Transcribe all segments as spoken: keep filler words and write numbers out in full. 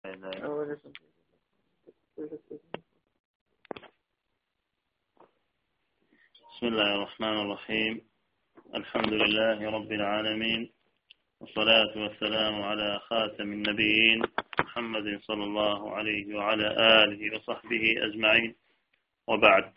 بسم الله الرحمن الرحيم. الحمد لله رب العالمين، والصلاة والسلام على خاتم النبيين محمد صلى الله عليه وعلى آله وصحبه أجمعين، وبعد.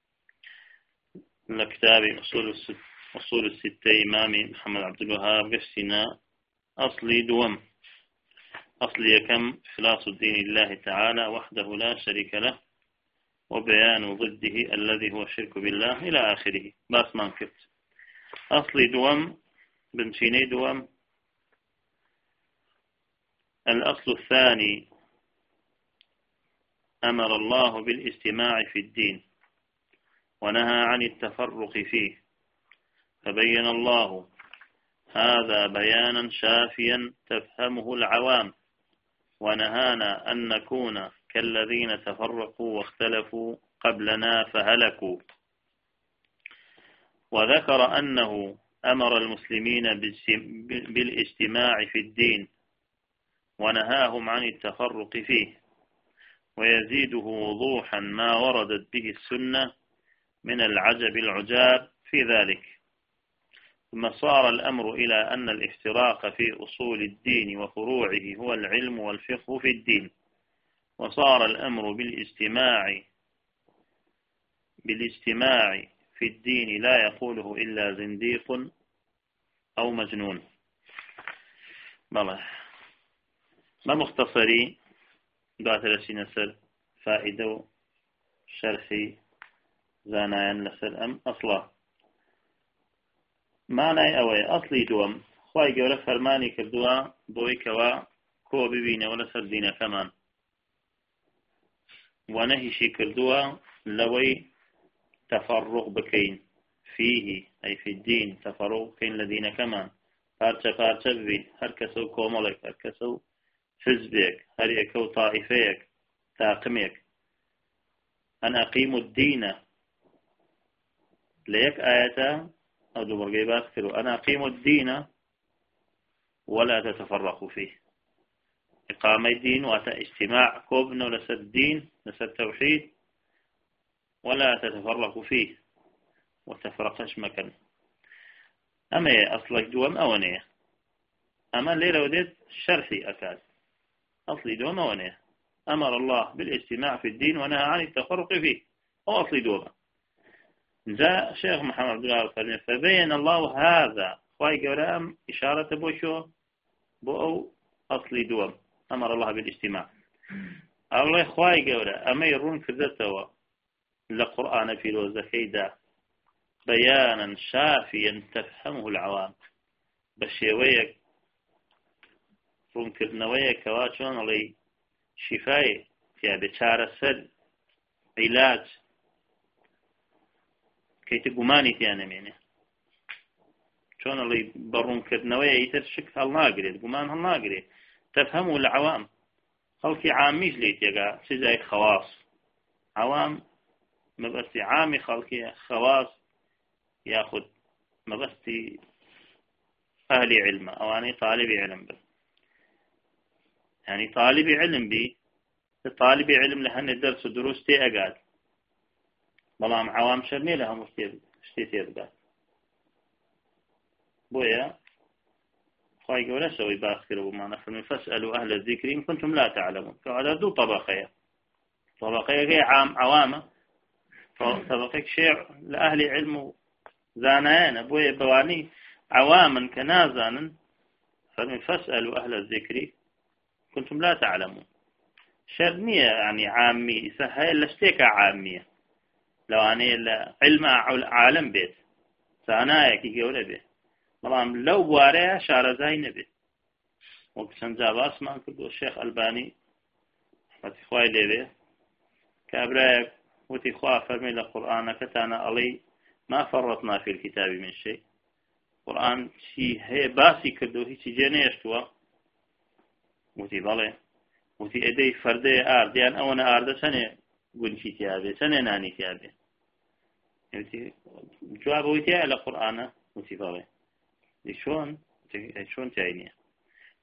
لكتاب أصول الست أصول الستة إمامي محمد عبد الوهاب قسنا أصلي دوم أصلي كم إخلاص الدين لله تعالى وحده لا شريك له، وبيان ضده الذي هو الشرك بالله إلى آخره. باس ما نكت أصلي دوم بنشيني دوم. الأصل الثاني: أمر الله بالاجتماع في الدين ونهى عن التفرق فيه، فبين الله هذا بيانا شافيا تفهمه العوام، ونهانا أن نكون كالذين تفرقوا واختلفوا قبلنا فهلكوا. وذكر أنه أمر المسلمين بالاجتماع في الدين ونهاهم عن التفرق فيه، ويزيده وضوحا ما وردت به السنة من العجب العجاب في ذلك. ثم صار الأمر إلى أن الافتراق في أصول الدين وفروعه هو العلم والفقه في الدين، وصار الأمر بالاجتماع بالاجتماع في الدين لا يقوله إلا زنديق أو مجنون. بله ما مختصري دعت لسين سر فائدة شرحي زانايا لسر أم أصلا معنى أوي أصلي دوم خواهي قولة فرماني كردوا بوي كوا كو ببين ولا سردين كمان، ونهشي كردوا لوي تفرق بكين فيه أي في الدين، تفرق كين الذين كمان بارچة بارچة ببين، هر كسو كوملك، هر كسو حزبك، هر يكو طائفيك تاقميك. أن أقيموا الدين ليك آياتا أو دو برقي باسكروا أن أقيموا الدين ولا تتفرقوا فيه. إقامة الدين واتا اجتماع كوبنا لسد الدين لسد التوحيد، ولا تتفرقوا فيه وتفرقش مكان. أما أصلك دوام أونيه، أما الليلة وديت شرحي أكاد أصلي دوام أونيه. أمر الله بالاجتماع في الدين ونهى عن التفرق فيه، هو أصلي دوام. جاء شيخ محمد عبد الله فبين الله هذا خواهي قولام إشارة بوشو بو أصلي دوام أمر الله بالاجتماع. الله خواهي قولا أما يرون كذته لقرآن في الوزكيدة بيانا شافيا تفهمه العوام، بشيويك رون كذنويك كواتشون علي شفاية يا بشار السد علاج كي تقوماني تيانا مينه شون اللي برون كذنوية يترشك هالناقري قومان هالناقري تفهمه العوام. خلقي عاميش ليت يقع سجاي خواص عوام مبستي عامي، خلقي خواص ياخد مبستي أهلي علم أو أنا طالبي علم بس، يعني طالبي علم بي طالبي علم لهن الدرس ودروس تي أقاد بلام عوام شرني لها مشتي تي أقاد بويا خواهي قولا سوي باسكر وما نفهم. فاسألوا أهل الذكر إن كنتم لا تعلمون. فهذا دو طبقية طبقية هي عام عوامة، طبقية شيع لأهل علم زانيان أبويا بواني عواما كنازانا. فاسألوا أهل الذكر كنتم لا تعلمون. شرنية يعني عامي سهل لشتيك عامية لو أنا علم عالم بيت سانايا كي قولا بيت بلام لو بواريها شارزاي نبي. وكسن جاباس ما كردو الشيخ ألباني فتي خواي ليبي كابراك وتي خواه فرمي لقرآن كتانا علي ما فرطنا في الكتاب من شيء. قرآن شي هي باسي كردو هي جنيشتوا وتي بالي وتي ادي فردي آرديان اونا آرده سنة قنشي تيابي سنة ناني تيابي وتي جواب وتي على قرآن وتي بالي شلون شلون تعينيه.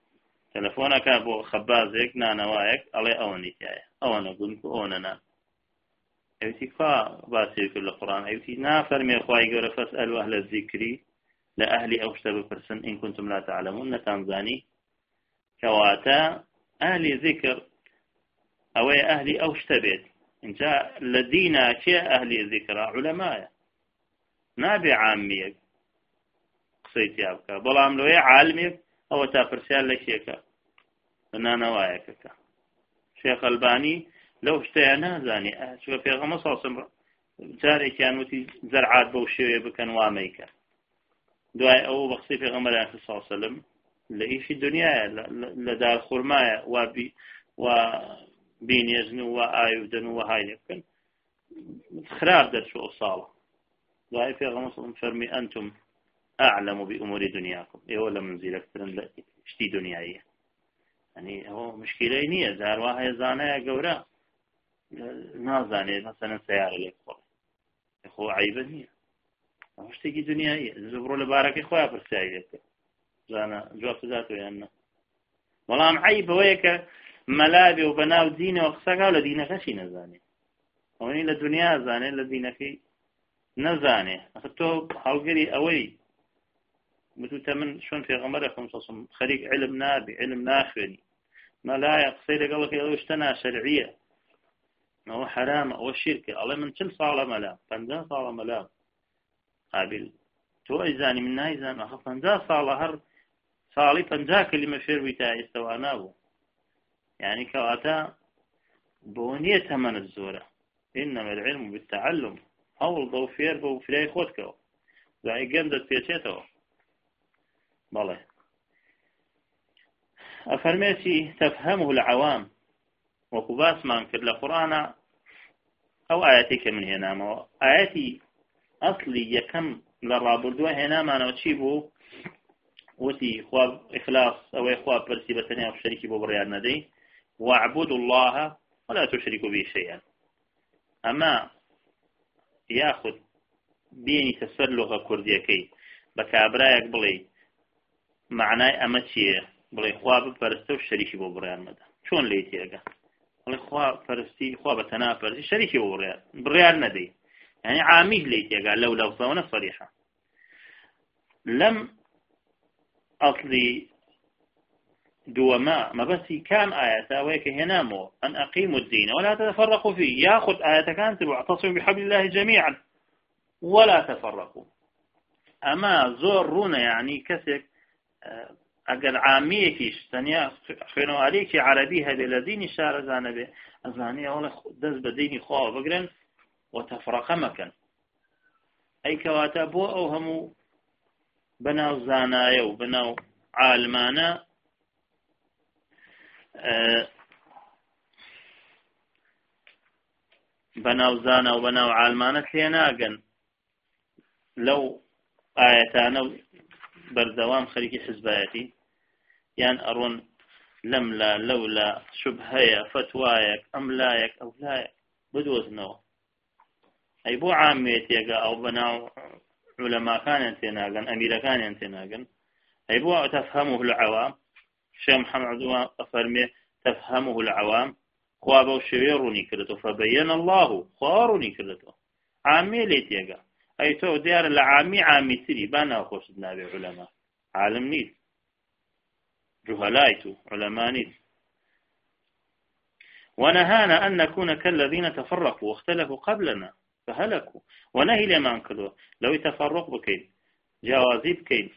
تلفونك أبو خبازك نانا وايك علي أوني تايا أونا قلت أونا نا أيوتي كوا باسي كل القرآن أيوتي نافر مي خواي قول فاسألوا أهل الذكر لأهل أوشتبوا فرسن إن كنتم لا تعلمون نتانزاني كواتا أهل ذكر أو أهل أوشتبت إن جاء لدينا كي أهل ذكر علماء نابي عاميك قصيتي أبكى بلام لوي عالميك أو تافرسيال لكيك نانا وايكك شيخ الباني لو اشتينا زاني شوف في غمص وصم جاري كان وتي زرعات بوشي بكن واميك دواي أو بخصي في غمر عليه الصلاة والسلام لإيه في الدنيا لدار خرماية وبي وبين يزنو وآيودن وهاي يمكن خراب در شو الصالة دواي في غمص فرمي أنتم أعلم بأمور دنياكم إيه ولا منزلك ترن اشتي دنياية يعني هو مشكلة نية زار واحد زانية قورا نازاني مثلا سيارة لك خو عيبة نية اشتكي دنياية زبرو لبارك إخوة فرسائي زانا جواب ذاته يعني والله عيبة ويك ملابي وبناو دينه وخساقه ولا دينه خشي نزاني ومني لدنيا زاني لدينك نزاني أخذته حلقري أوي بتوتا من شون في غمركم صصم خليق علم نابي علم ناخري ما لا يقصير قالك لو اشتنى شرعية ما هو حرام أو الشركة الله من كل صالة ملام فانزا صالة ملام قابل تو إيزاني من نايزان أخف فانزا صالة هر صالي فانزا كلمة فيرويتا استوانابو يعني كواتا بونية من الزورة إنما العلم بالتعلم هول ضو فير بو فلاي خودكو زي قمدت بيتيتو بالله أفرميتي تفهمه العوام وكباس ما انكر لقرآن أو آياتك من هنا ما آياتي أصلي يكم للرابردوه هنا ما نوتشيبه وتي خواب إخلاص أو إخواب برسي بسنية أو شريكي ببريان ندي واعبدوا الله ولا تشركوا به شيئا أما ياخذ بيني تسلغ كرديكي بكابرايك بلي معناه أما شيء بلي خواب برستو شريكي ببريان مدى شون ليتي أجا بلي خواب برستي خواب تنافر شريكي ببريان بريان ندي يعني عاميه ليتي أجا لو لو صونا صريحة لم أصلي دوما ما بس كان آياتا ويك هنامو أن أقيموا الدين ولا تتفرقوا فيه ياخذ آياتا كانت واعتصموا بحبل الله جميعا ولا تفرقوا أما زور رونا يعني كسك أجل عامية كيش ثانية خينو عليك عربي هذا الذين شار زانبه أزانية ولا دز بديني خواه بقرن وتفرق مكان أي كواتبو أو همو بناو زانايا وبناو عالمانا أه بناو زانا وبناو عالمانا تليناقن لو آياتانا بردوام خليكي حزباتي يعني أرون لملا لولا شبهية فتوايك أملايك أو لايك بدوزنو أي بو عاميتيك أو بناو علماء كان ينتناغن أمير كان ينتناغن أي بو تفهمه العوام شيخ محمد أفرمي تفهمه العوام خوابو شويروني كرتو فبين الله خواروني كرتو عامي ليتيك أي تو ديار العامي عامي تري بانا خوشدنا بعلماء عالم نيت جهلايتو علماء نيت ونهانا أن نكون كالذين تفرقوا واختلفوا قبلنا فهلكوا ونهي لما انكدوا لو يتفرق بكين جوازي بكين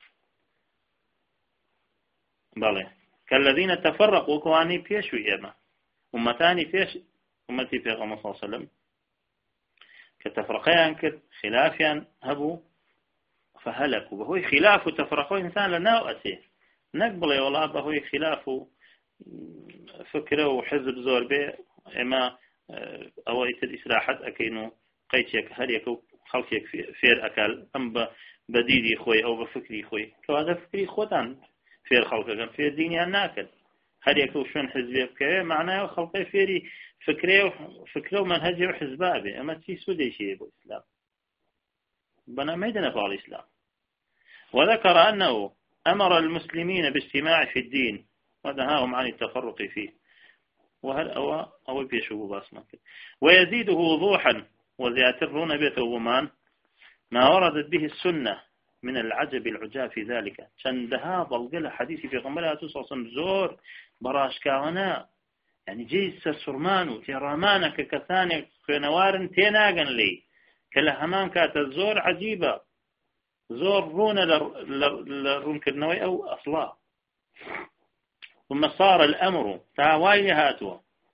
بله كالذين تفرقوا كواني بيشو إيما أمتاني بيش أمتي في غمصة صلى الله عليه وسلم كتفرقيان كد خلافيان هبو فهلكوا بهوي خلاف وتفرقوا إنسان لناو أسيه نقبل والله بهوي خلاف فكرة وحزب زور به إما أويت الإسراحات أكينو قيتك هل يكو خلقك فير أكل أم بديدي خوي أو بفكري خوي كهذا فكري خوتان فير خلقك فير ديني الناكل هل يكو شون حزبي بكيه معناه خلقي فيري فكرة فكرة ومنهجي وحزبابي أما تي سودي شيء بالإسلام بنا ما يدنا فعل الإسلام وذكر أنه أمر المسلمين باجتماع في الدين ونهاهم عن التفرق فيه. وهل أو أو بيشوفوا باسمك ويزيده وضوحا وزياترون بيته ومان ما وردت به السنة من العجب العجاب في ذلك. شندها ضلقل حديثي في غمرها تصوصا زور براشكاونا يعني جيس سرمان وتيرامانك كثاني نوار تيناغن لي كلا همان كات الزور عجيبة زور رون لرون كرنوي أو أصلا. ثم صار الأمر تاواي هاتوا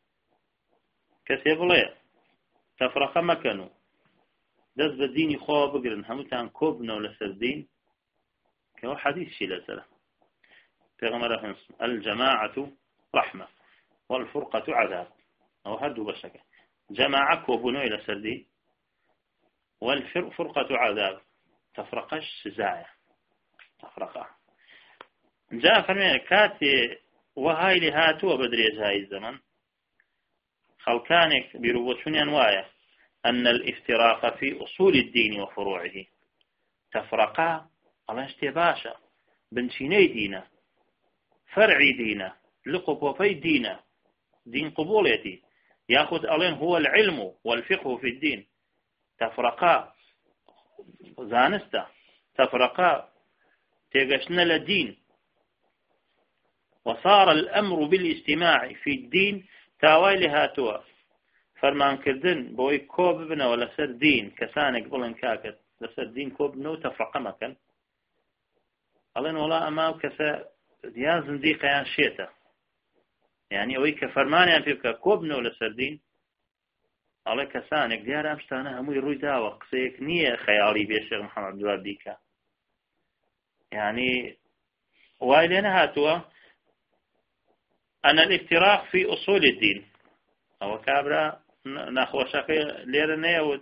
كسيبلي تفرق مكانه دز بديني خواه بقرن همتان كوبنا ولا سردين كهو حديث شيء لسلا تغمر الجماعة رحمة والفرقة عذاب أو هدو بشكة جماعة كوبنا إلى سردين والفرقة عذاب تفرقش سزايا تفرقها جاء فرمي كاتي وهاي لهاتوا بدري هاي الزمن خلقانك بروتون أنوايا أن الافتراق في أصول الدين وفروعه تفرقا على اشتباشا بنشيني دينا فرعي دينا لقب وفي دينا دين قبوليتي يأخذ ألين هو العلم والفقه في الدين تفرقا زانستا تفرقا تيغشنا للدين وصار الأمر بالاجتماع في الدين تاويل هاتوا فرمان كردن بوي كوب بنا ولا سر دين كسانك بلن كاكت لسر دين كوب نو تفرق مكان ألين ولا أما كسا ديان زنديق يان شيتا يعني أوي كفرمان يان فيك كوب نو لسر دين ألين كسانك ديار أمشتانا هموي روي داوة قصيك نية خيالي بيشيغ محمد عبد الوهاب ديكا يعني وايلين هاتوا أن الافتراق في أصول الدين أو كابرا ناخو شاكي ليرنية و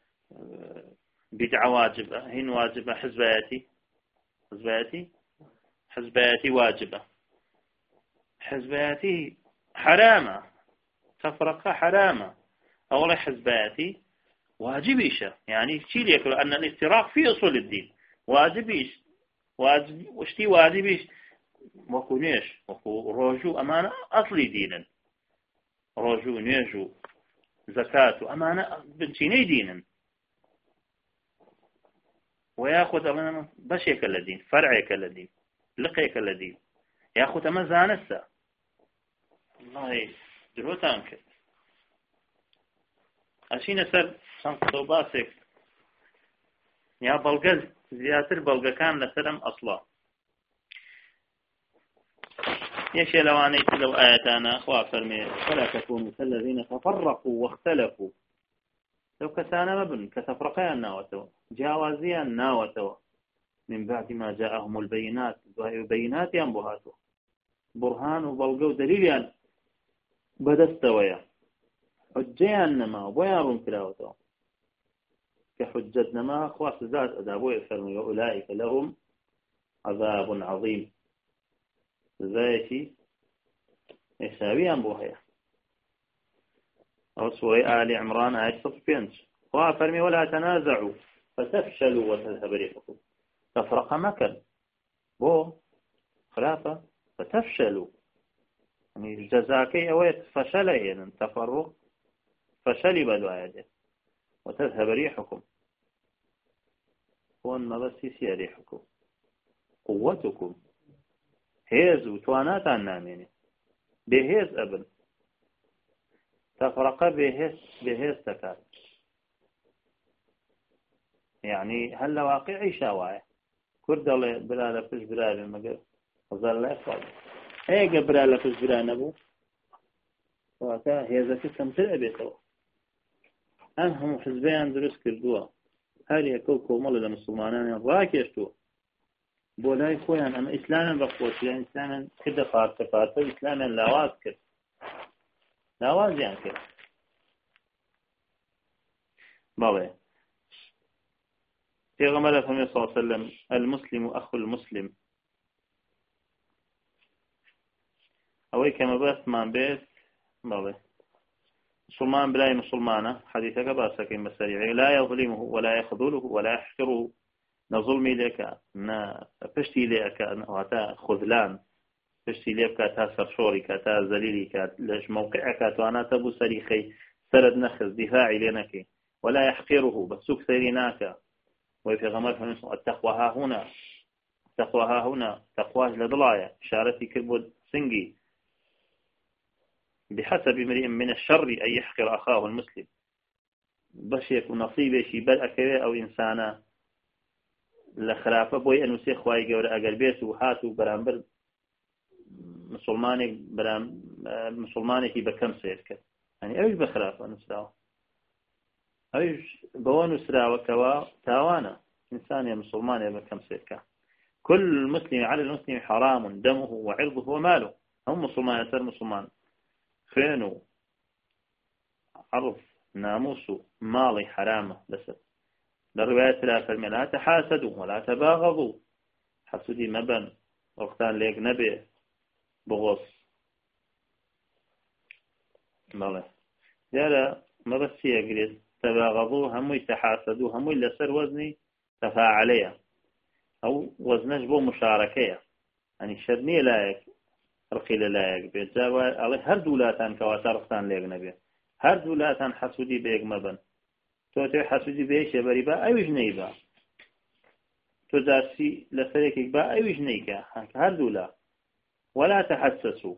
بدعة واجبة هين واجبة حزبياتي حزبياتي حزبياتي واجبة حزبياتي حرامة تفرقة حرامة أولا حزبياتي واجبيشة يعني شيء يقول أن الافتراق في أصول الدين واجبيش واجب وشتي واجبيش وكو نيش وكو روجو أمانة أصلي دينا روجو نيجو زكاة أمانة بنتيني دينا ويأخذ أمانة بشيك الذين فرعيك الذين لقيك الذين يأخذ أما زانسة الله دروتانك أشين سر شنطة باسك يا بلغز زياتر بلغ كان لسلم أصلا يشي لوانيت لو آياتنا أخوة فرمي فلا تكونوا كالذين تفرقوا واختلفوا لو كسانا مبن كتفرقيا ناوتوا جاوازيا ناوتوا من بعد ما جاءهم البينات بينات ينبهاتوا برهان وبلغوا دليل بدستويا حجيا نما ويارون كلاوتوا كحجتنا ما أخوة ذات أدابوا فرمي وأولئك لهم عذاب عظيم ذاتي يساوي أنبوهيا أو سورة آل عمران آية صفينش وفرمي ولا تنازعوا فتفشلوا وتذهب ريحكم تفرق مكان بو خلافة فتفشلوا يعني جزاكي أويت فشلين تفرق فشل بدو آياته وتذهب ريحكم هون ما بس يسير ريحكم قوتكم هيز وتوانات عن ناميني بهيز أبن تفرق بهيز بهيز تكاد يعني هل واقعي شواية كرد الله بلا لفش بلا لما وظل لا يفعل هيك بلا لفش بلا نبو وكا هيزا كتمتلع بيتوا أنهم حزبيان دروس كردوا هل يكوكو مولد المسلمانان راكيشتوا بولاي خويان أما إسلاما بقوش يعني إسلاما كده فارت فارت إسلاما لاواز كر لاواز يعني كر بالله في غمرة صلى الله عليه وسلم المسلم أخو المسلم أوي كما بس ما بيت بالله مسلمان بلاي مسلمانة حديثك باسك مسريعي لا يظلمه ولا يخذله ولا يحقره نظلمي لك نا فشتي لك وهذا خذلان پشتی لێ بکات تا سەرشۆڕی کات تا زەلیلی کات لەش موقعە کاتواناتە بوو سەریخەی سرد نەخست دیفاعی لێ نەکەی ولا يحقره بسوك سيريناك وفي غمار التقوى ها هنا التقوى ها هنا تقواج لضلايا إشارتي كربود سنجي بحسب امرئ من الشر أن يحقر أخاه المسلم باش يكون نصيبه شي بل أكوي أو إنسانا لخرافة بوي أنو سي خواهي قورا أقل بيسو هاتو برامبر مسلمانك برام مسلمانك بكم سيرك يعني أيش بخرافة نسراوه أيش بوانو سراوة كوا تاوانا إنسان يا مسلمان يا بكم سيرك كل مسلم على المسلم حرام دمه وعرضه وماله هم مسلمان يسر مسلمان خينو عرض ناموس مالي حرامه بس للرواية ثلاثة لا تحاسدوا ولا تباغضوا حسودي مبن وقتان ليك نبي بغص مالي ديالا ما بس يقريد تباغضوا هم يتحاسدوا هم لسر وزني تفاعلية أو وزنش بو مشاركية يعني شدني لايك رقيل لايك بيت جاوة عليه هر دولاتان كواتر رقتان ليك نبي هر دولاتان حسودي بيك مبن تو تو حسودي بيش يبري با أيوش نيبا تو جاسي لسريكك با أيوش نيكا هر دولا ولا تحسسوا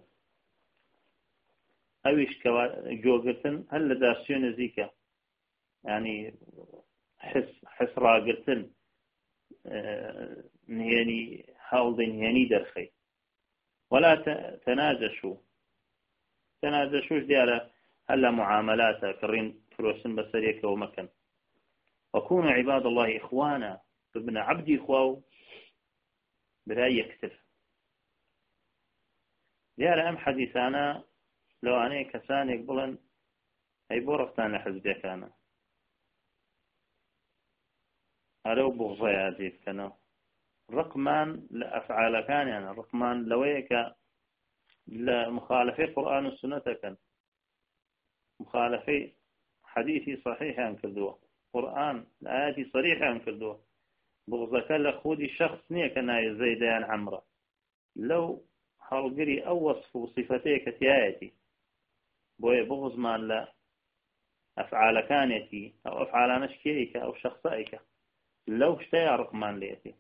أيوش كوا جوغرتن هل لدارسيون زيكا يعني حس حس راقرتن اه نهيني حاول نهيني درخي ولا تناجشوا تناجشوش ديالا هلا معاملاتها كرين فلوسن بسريك ومكن وكونوا عباد الله إخوانا ابن عبدي إخوة براي يكتف ديالا أم حديثانا لو أنا كسان يقبلن أي بورفتان لحزبي كان ألو بغضي عزيز كانوا رقمان لأفعال كان يعني رقمان لويك لمخالفة القرآن والسنة كان مخالفة حديثي صحيح عن كردوه قرآن الآياتي صريحة عن كردوه بغضك لخودي شخص نيك ناي زيدان عمره لو هالقري أو وصف صفتيك تياتي بوي بغض مان لا أفعال كانتي أو أفعال نشكيك أو شخصائك لو اشتيا رقمان ليتي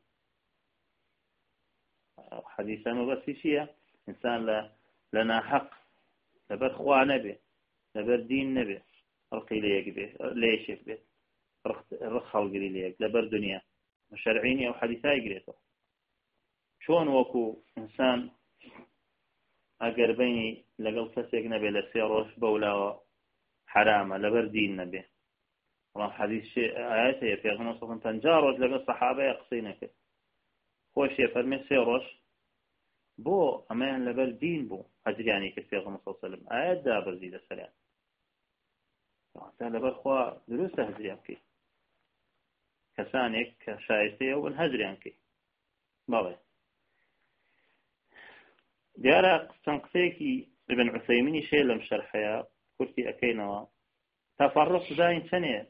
حديثا مبسيشية إنسان لا لنا حق لبر خوا نبي لبر دين نبي رقي ليك به ليش به رخ القري ليك لبر دنيا مشرعيني أو حديثاي قريته شون وكو إنسان أقر بيني لقل كسيك نبي لسيروش بولا حرامة لبر دين نبي والله حديث شيء آياته في غنى صفن تنجارج لقل الصحابة يقصينك خوش يفرمي سيروش بو أمان لبر دين بو هجرياني كفي غنى صلى الله عليه وسلم آيات دابر زيد السلام لبر خوا دروس هجريانك كسانك كشايستي أو هجريانك باوي جارة تنقسيكي ابن عثيمين شيء لم شرحها كرتي أكينوا تفرق داين سنة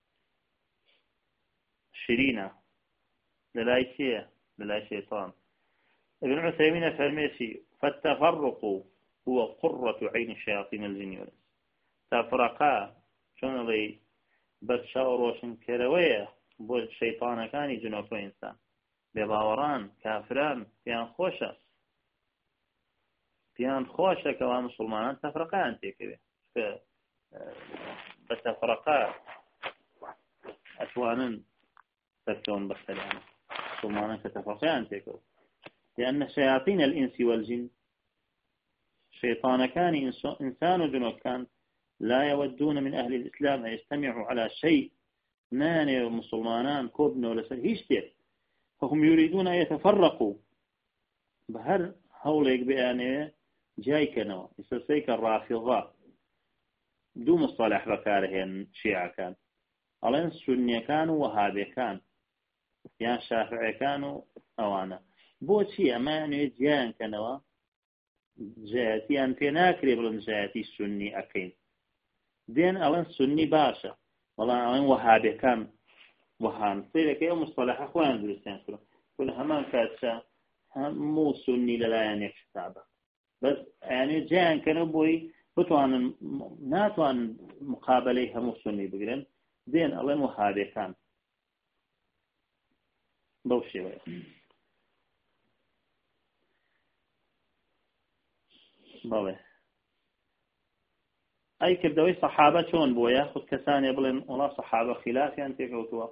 شرينة للايكية للاي شيطان ابن عثيمين فرميسي فالتفرق هو قرة عين الشياطين الجن والإنس تفرقا شون لي برشاور وشن كروية بو الشيطان كان يجنوك إنسان بباوران كافران بيان خوشة بيان خوشة كوا مسلمان تفرقان تيكي بتفرقا أتوانا تكون بخلان مسلمان كتفرقان تيكو لأن شياطين الإنس والجن شيطان كان إنسان جنوب كان لا يودون من أهل الإسلام أن يجتمعوا على شيء ناني ومسلمانان كوبن ولا سهيشتر فهم يريدون أن يتفرقوا بهر هوليك بأنه جاي كانوا يستسيك الرافضة دو مصطلح بكارهن شيعة كان ألين سنية كانوا وهابي كان يعني شافعي كانوا أوانا بوشي أماني جيان كانوا جاتي أن تناكري بلن جاتي سني أكين دين ألين سني باشا والله ألين وهابي كان وهان صيرك يوم مصطلح أخوان درسين كله كل همان كاتشا مو سني للا ينكش تعبه بس يعني جيان كانوا بوي بتوان ناتوان مقابله هم سني بقرن دين الله وهابي كان بوشي بقى بله أي كبدوي صحابة شون بويا خد كسان يبلن ولا صحابة خلاف يعني تكوتوا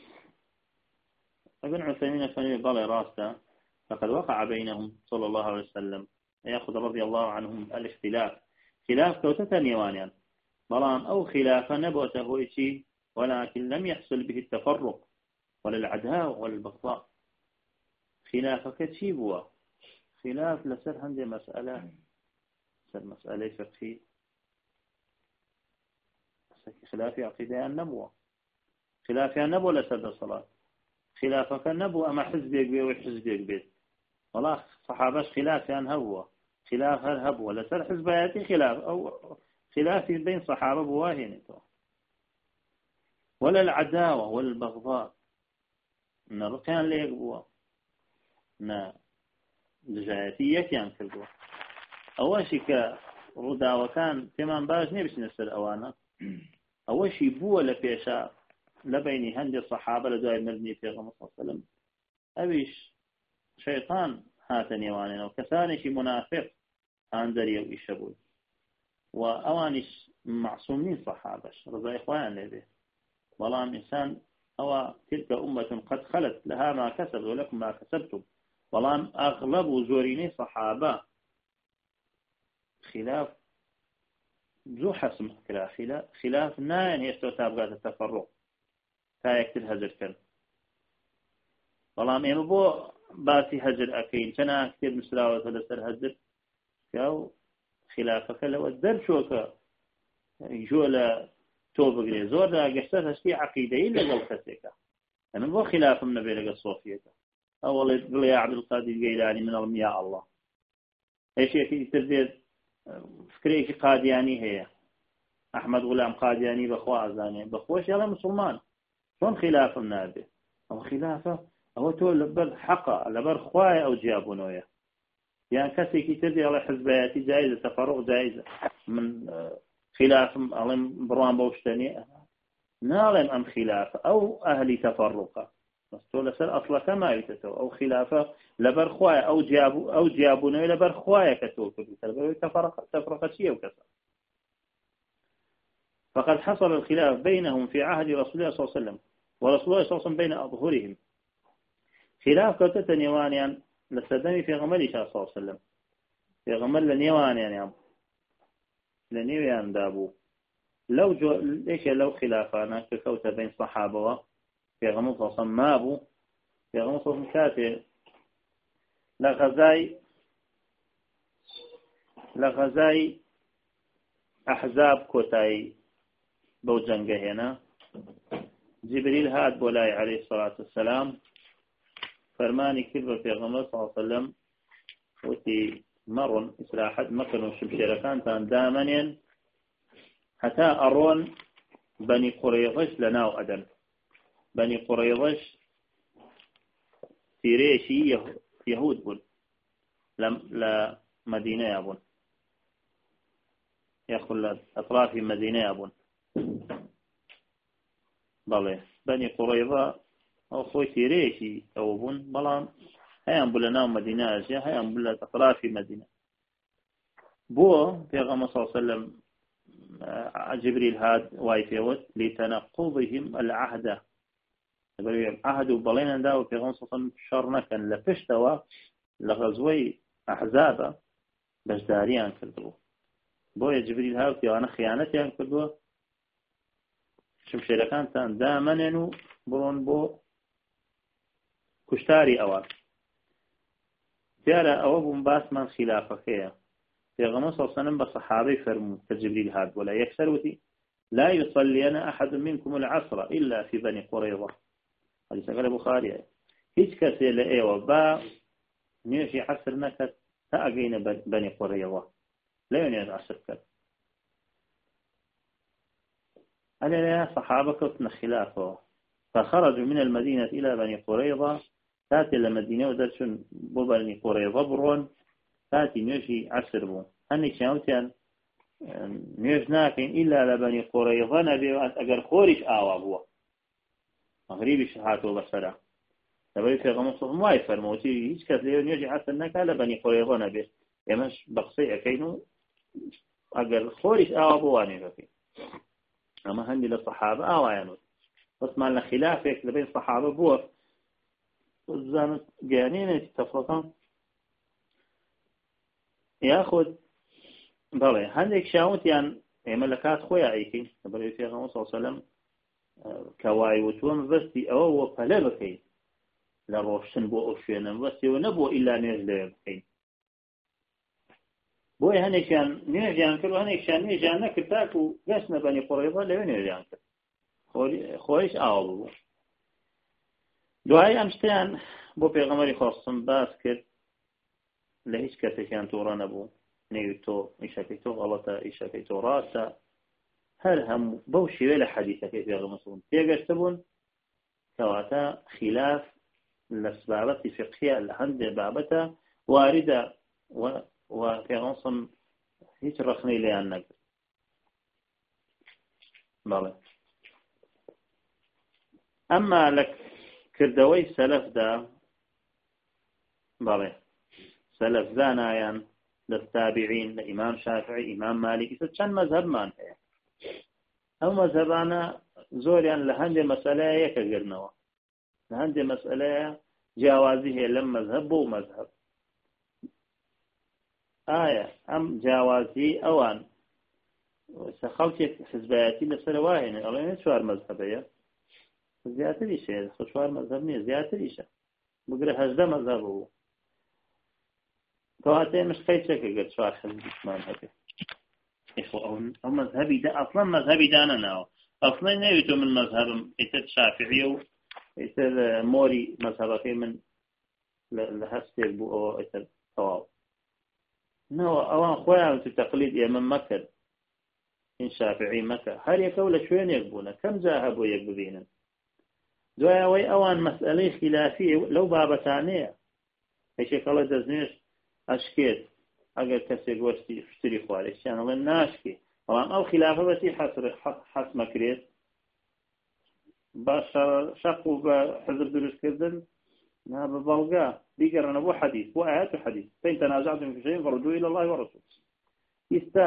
ابن عثيمين فني بله راسته فقد وقع بينهم صلى الله عليه وسلم يأخذ رضي الله عنهم الاختلاف خلاف كوتة نيوانيا بلان أو خلاف نبوته شيء ولكن لم يحصل به التفرق ولا العداوة ولا البغضاء خلافك تشيبوا خلاف لسر عندي مسألة سر مسألة فقهية خلاف عقيدة النبوة خلاف النبوة لسر الصلاة خلافك النبوة أما حزبك بيه وحزبك بيه والله صحابش خلاف عن هو خلاف هالهبوة لسر حزبياتي خلاف أو خلاف بين صحابة بواهن ولا العداوة ولا البغضاء إن الرقيان ليك بوا إن لجايتية كان كالبوا أول شيء كردا وكان تمام باش نبش نفسر أوانا أول شيء بوا لفيشا لبيني هندي الصحابة لدواء مبني في غمصة صلى الله عليه وسلم أبيش شيطان هاتني واننا وكثاني شي منافق هاندري وإشبوي وأوانش معصومين صحابش رضا إخوان لذي ظلام إنسان أو تلك أمة قد خلت لها ما كسب ولكم ما كسبتم ظلام أغلب زوريني صحابة خلاف ذو حسم خلاف خلاف ناين يستوتاب التفرق تا يكتل هجر كان ظلام إما بو باسي هجر أكين كنا كتير مسلاوة لسر هجر كاو خلافك لو الدر شوكا جولا توبقري زور دا قشتر هشتي عقيدة إلا قل كسيكا يعني بو خلاف من نبي لقى الصوفية أولا يقول يا عبد القادر الجيلاني من المياه الله ايش يكي ترديد فكريك قادياني هي أحمد غلام قادياني بخوا أزاني بخواش يلا مسلمان شون خلاف من نبي أو خلافه أو تقول لبر حقا لبر خوايا أو جابونويا يعني كسيكي تردي على حزبياتي جائزة تفرق جائزة من خلاف ألم بروان بوشتني نالم أم خلاف أو أهلي تفرقة بس تقول سر أصلا كما يتتو أو خلافة لبر خوايا أو جابو أو جابونويا لبر خوايا كتول كتول تفرق تفرق شيء وكذا فقد حصل الخلاف بينهم في عهد رسول الله صلى الله عليه وسلم ورسول الله صلى الله عليه وسلم بين أظهرهم خلاف كتة نيوانيا لسدمي في غمر صلى الله عليه وسلم في غمر لنيوانيا يعني لنيوان دابو لو جو ليش لو خلافنا ككوتة بين صحابة في غمر صلى الله عليه وسلم ما أبو في غمر صلى الله عليه وسلم كاتب لغزاي لغزاي أحزاب كوتاي بوجنجه هنا جبريل هاد بولاي عليه الصلاة والسلام فرماني كبر في غمر صلى الله عليه وسلم وتي مرن إسلاحات مكن وشبشيركان تان دامنين حتى أرون بني قريظش لناو أدن بني قريظش تيريشي يهود بون لم لا مدينة بون يأخذ أطراف مدينة بون بله بني قريظة أو خوي تيريشي أو بون بلان هيام بولا ناو مدينة أشياء هيام بولا أطراف مدينة بو في غمر صلى الله عليه وسلم جبريل هاد وايفيوت لتنقضهم العهد عهد وبلينا داو في غمر صلى الله عليه وسلم شرنا كان لفشتوا لغزوي أحزاب باش داريان كردو بو يا جبريل هاد في أنا خيانتي كردو شمشيركان تان دامننو برون بو كشتاري أوان جارة أواب باس من خلافة خيا في غمص صلى الله عليه وسلم بصحابي فرمو كجبريل هاد ولا يكسر وتي لا يصلي أنا أحد منكم العصر إلا في بني قريظة هذا سقال بخاري هيش كسي لأيوة با نيوشي عصر نكت تأقين بني قريظة لا ينيز عصر كت ألا لا صحابة كتن خلافه فخرجوا من المدينة إلى بني قريظة تاتي المدينة ودرشن ببني قريظة برون كاتي نوێژی عسر بوو هەندێک شاوتیان نوێژ ناکەین ئیلا لە بەنی قوڕەیظە نەبێ ئەگەر خۆریش ئاوا بووە مەغریبیش هاتووە بەسەرا لەبەر پێغەمبەر سڵ وای فەرمووتی هیچ کەس لێ نوێژی عسر نەکا لە بەنی قوڕەیظە نەبێت ئێمەش بە قسەی ئەەکەین و ئەگەر خۆریش ئاوا بوو وانێ بکەین ئەمە هەندی لە سەحابە ئاوایانوت بەسمان لە خلافێک لەبین سەحابە بووە زانت گیانێنێتی تەفڵەکان یاخود بەڵێ هەندێک شاوتیان ئێمە لە کات خۆیان ئەیکەین لەبەر پێغەمبەر صلی الله علیه وسلم کە وای وتووە مەبەستی ئەوە وە پەلە بکەین لە ڕۆشتن بۆ ئەو شوێنە مەبەستیەوە نەبووە ئیلا نوێژ لێ بکەین بۆی هەندێکیان نوێژیان کرد و هەندێکیان نوێژیان نەکرد تاکو و گەشتنە بەنی قوڕەیظە لەوێ نوێژیان کرد خۆیش ئاوا بوو دوای ئەم شتیان بۆ پێغەمبەری خۆسم باس کرد لە هیچ کەسێکیان تووڕە نەبوو نەیوت تۆ ئیشەکەی تۆ غەڵەتە ئیشەکەی تۆ ڕاستە هەر هەموو بەو شێوەیە لە حەدیثەکەی پێغەمبەر سڵ پێگەشتە بوون کەواتە خلاف لە بابەتی فقهیە لە هەندێک بابەتە واردە و پێغەمبەر سڵ هیچ ڕخنەی لێیان نەکرد بەڵێ ئەمما لە کردەوەی سەلەفدا بەڵێ سەلەف زانایان لە تابعین لە ئیمام شافعی ئیمام مالکی چەند مەذهبمان هەیە ئەو مەذهبانە زۆریان لە هەندێک مەسەلەیە یەکەگرنەوە لە هەندێک مەسەلەیە جیاوازی هەیە لەم مەذهب بۆ مەذهب ئایا ئەم جیاوازی ئەوان خەڵکێک حزبایەتی لەسەر وایێنێ ئەڵێنێ چوار مەذهبەیە زیاتریش هەیە چوار مەذهب نییە زیاتریشە بگرە هەژدە مەذهب بوو کەواتە ئێمەش قەیچێکە گەر چوار حزبمان هەبێ ئەو مەذهبی دا ئەسڵەن مەذهبی دانەناوە ئەسڵەن نەوێتۆ من مەذهبم ئیتر شافعیە و ئیتر مۆری مەذهبەکەی من لە هەستێک بوو ئەوە ئیتر تەواو نەوە ئەوان خۆیان تەقلید ئێمە مەکرد این شافعی مەکە هەر یەکەو لە شوێنێک بوونە کەم جا هەبوو یەک ببینن دوای ئەوەی ئەوان مەسئلەی خلافی لەو بابەتانەیە هیچێکەڵە دەستنوێژ ئەشکێت ئەگەر کەسێک وەستی فتری خوارێکیان ئەڵێن ناشکێ بەڵام ئەو خلافە بەسی حەسمەکرێت بە شەق و بە حزب دروستکردن نا بە بەڵگا بیگەڕنە بۆ حەدیث بۆ ئايات و حەدیث فإن تنازعتم في شيء فردوه إلى الله ورسوله ئێستا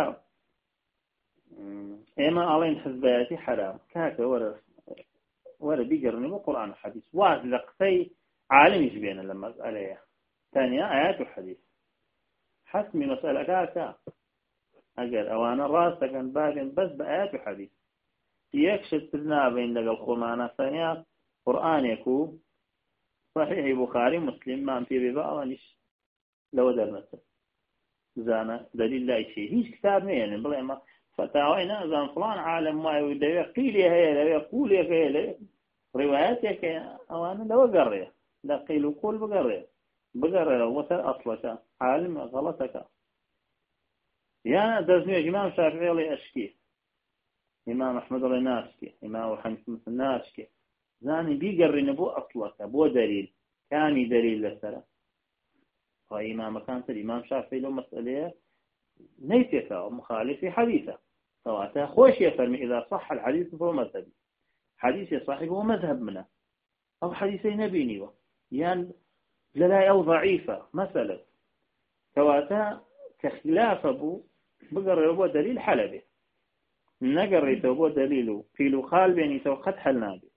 ئێمە ئەڵێن حزبایەتی حرام کاکە وەرە وەرە بیگەڕنە بۆ قورئان و حەدیث واز لە قسەی عالمیش بێنە لە مەسئلەیە ثانيا آيات و حەدیث حسمی مەسئلەکە ئەگەر ئەوانە ڕاستەکەن باگەن بەس بە ئايات و حەدیث یەک شت نابین لەگەڵ خۆمانە ثانيا قورئانێک و صحيح بخاري مسلم ما في بيبا أوانيش لو درنته زانا دليل لا شيء هيش كتاب مين بلا ما فتاوينا زان فلان عالم ما يودي قيل هي لا يقول هي رواياتك أوانا لو قريه لا قيل وقول بقريه بقريه وصل أصلك عالم غلطك يا دزني إمام شافعي الله أشكي إمام أحمد الله ناسكي إمام حنيفة ناسكي زاني بيقرن بو أصلك بو دليل كامي دليل لسرة فإمام كانت الإمام شافعي له مسألة نيتك مخالف حديثة فواتا خوش يفرمي إذا صح الحديث فهو مذهبي حديث صحيح هو مذهب منه أو حديثي نبيني يعني لا أو ضعيفة مثلا فواتا كخلاف أبو بقرر أبو دليل حلبه نقرر أبو دليله في لقال بيني توقت حلنا به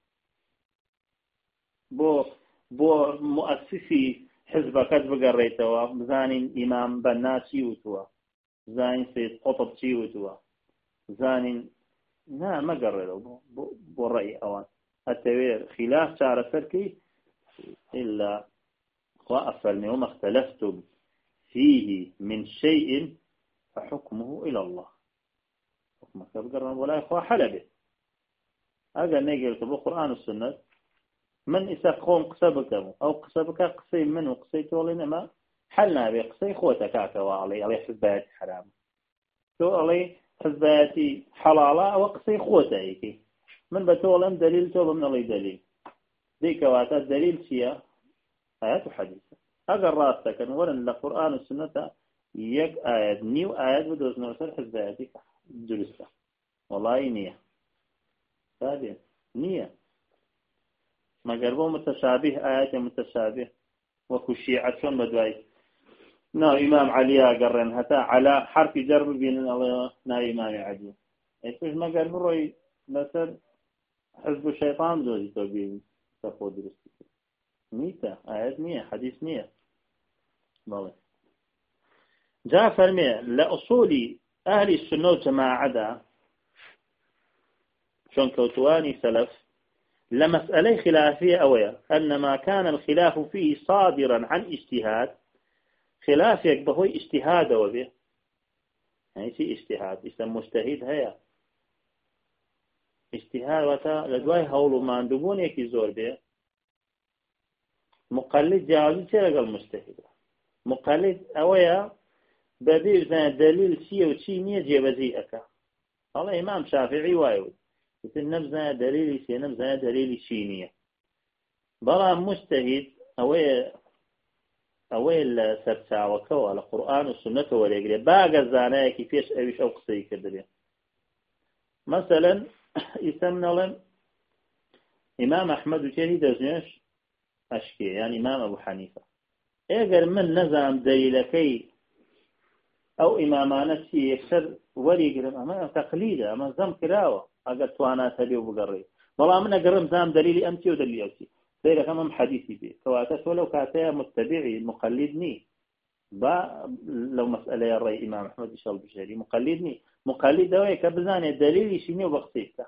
بۆ بۆ مؤسسی حزبەکەت بگەڕێیتەوە بزانین ئیمام بەنا چی وتووە زانین سید قوتب چی وتووە زانین نا مەگەڕێرەوە بۆ ڕێی ئەوان ئەتەوێ خلاف چارەسەرکەی إلا خوا ئەفەرمێ وما اختلفتم فيه من شيء فحكمه إلى الله حكمك بگەڕن ولا خوا حەلە ئەگەر نەیگەێتە بۆ قورئان و سنت من إسا قوم قسبكم أو قسبك قصي منه قصي تولينا ما حلنا بقصي خوتك عكوا علي علي حزبات حرام تو علي حزباتي حلالة أو قصي خوتك من بتولم دليل تو من علي دليل ذيك واتات دليل شيء آيات وحديث أجر راسك ورن القرآن والسنة یەک ئاەت نیو ئاەت بدۆزنەوە سەر حزبایەتی دروستە وەڵای نییە سادێ نییە مەگەر بۆ متەشابه ئاەتێ متەشابه وەکو شیعە چۆن بەدوای ناو ئیمام عەلیە گەڕێن هەتا عەلا حرفی جەر ببینن ئەڵێ ناو ئیمامی عەلی ئێتش مەگەر بڕۆی لەسەر حزب و شەیطان دۆزی تۆ بینی تەخۆ دروستی نیتە ئاەت نییە حەدیث نییە بەڵێ جا فەرمێ لە ئوسولی ئەهلی سونە و جەماعەدا چۆن کەوتوانی سەلەف لمسألة خلافية أويا أن ما كان الخلاف فيه صادرا عن اجتهاد خلافك بهوي اجتهاد وبه يعني شيء اجتهاد اسم مجتهد هيا اجتهاد وتا لدواي هولو ما عندبون يكي زور به مقلد جاوزي تلقى المجتهد مقلد أويا بدير دليل شيء وشيء نية جيبزيئك الله إمام شافعي وايوي مثل نبزة دليل سي نبزة دليل شينية بلا مجتهد أوي أوي السبسع وكوا القرآن والسنة والإجري باقي الزانايا كيفيش أويش أو قصي كدري مثلا يسمنا لن إمام أحمد وشيري دزنيش أشكي يعني إمام أبو حنيفة إيجر من نزام دليلكي أو إمامان الشيء يكسر وريقر أما تقليدا أما زم كراوة أقل توانات هذه وبقري والله من أقرم زام دليلي أمتي ودليلي أمتي سيرا كمان حديثي بي كواتس ولو كاتيا متبعي مقلدني با لو مسألة يا الرأي إمام أحمد إن شاء الله بشهري مقلدني مقلد دوائي كبزاني دليلي شيني وبقصيكتا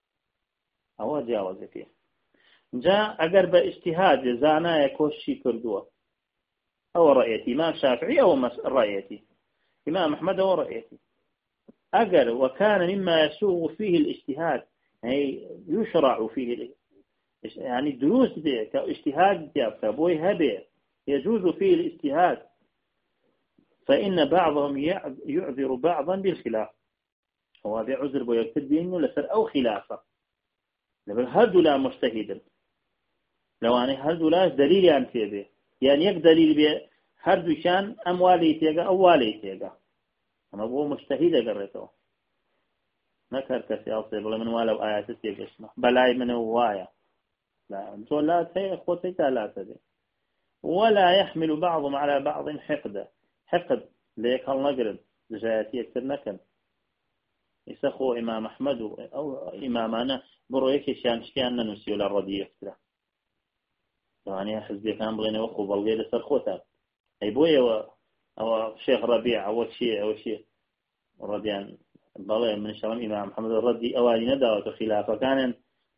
أو جاوز فيه جاء أقر باجتهاد زانا يكوشي كردوه أو رأيتي إمام شافعي أو رأيتي إمام أحمد أو رأيتي أجر وكان مما يسوغ فيه الاجتهاد يعني يشرع فيه يعني دروس دي كاجتهاد كابوي هبه يجوز فيه الاجتهاد فإن بعضهم يعذر بعضا بالخلاف وهذا عذر ويكتب بأنه لسر أو خلافة هذا لا مجتهدا لو أنا هذا لا دليل عن فيه يعني يك دليل به هذا شان أموالي تيجا أوالي تيجا أما هو مجتهد قريته نكر كسياسي بلا من ولو آيات تيجسنا بلاي من هواية لا لا تي أخوتي لا تدي ولا يحمل بعضهم على بعض حقد حقد ليك النقرن جاءتي يكتر نكن يسخو إمام أحمد أو إمامنا برويك شانشكيان نسيو للردي يكتر يعني حزبي كان بغينا وخو بلغي لسر خوتا أي بويا أو شيخ ربيع أو شيء أو شيء رديان بلغي من شرم إمام محمد الردي أوالي نداوة خلافة كان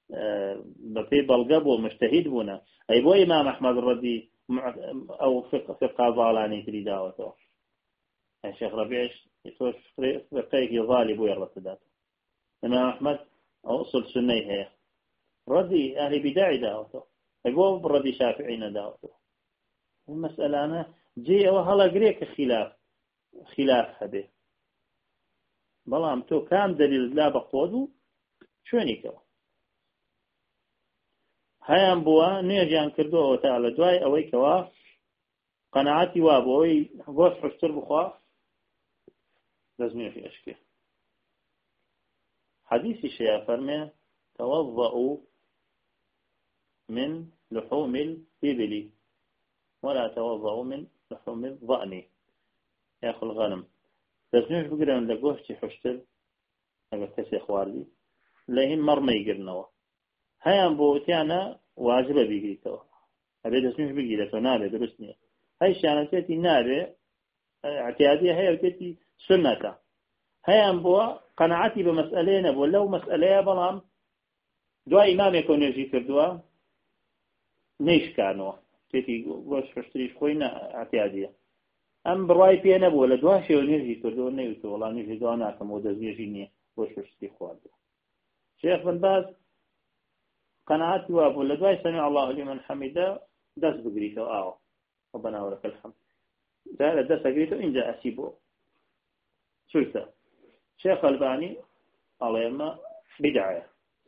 بفي بلغبو مجتهد بنا أي بو إمام أحمد الردي أو فقه فقه ضالاني تري داوته الشيخ ربيع يتوش فقهيك يظالي بو يرى تداته إمام أحمد أو أصل سنيه هي ردي أهل بداعي داوته أي بو ردي شافعين داوته المسألة أنا جي وهلا قريك خلاف خلاف هذه بلام تو كام دليل لا بقوده شوني كوا هيام بوا نيجان كردوه تعالى دواي أوي كوا قناعتي وابوي بوس حشتر بخوا لازمين في أشكال حديث الشيء فرمي توضأوا من لحوم الإبل ولا توضأوا من لحوم الضأن يأخذ الغنم لازمين بقرأ من لقوه حشتر أقول كسي أخواري لهم مرمي يقرنوا هيام بوتيانا واجبة بيجيتوا أبي تسمح بيجيلته نابه درسني هاي شانة تأتي نابه اعتيادية هي وتأتي سنة هيام بوا قناعتي بمسألين أبو لو مسألة بلام دواء إمام يكون يجي كردوا نيش كانوا تأتي وش فشتريش خوينا اعتيادية أم برواي بينا أبو لدواء شيء ونيجي كردوا نيجي والله نيجي دوانا كمودز نيجيني وش فشتري خوادوا شيخ بن باز قناعتي وابو لدواي سمع الله لمن حمده دس بقريته آه ربنا ولك الحمد ده دس بقريته إن جاء أسيبه شلته شيخ الباني الله يما بدعية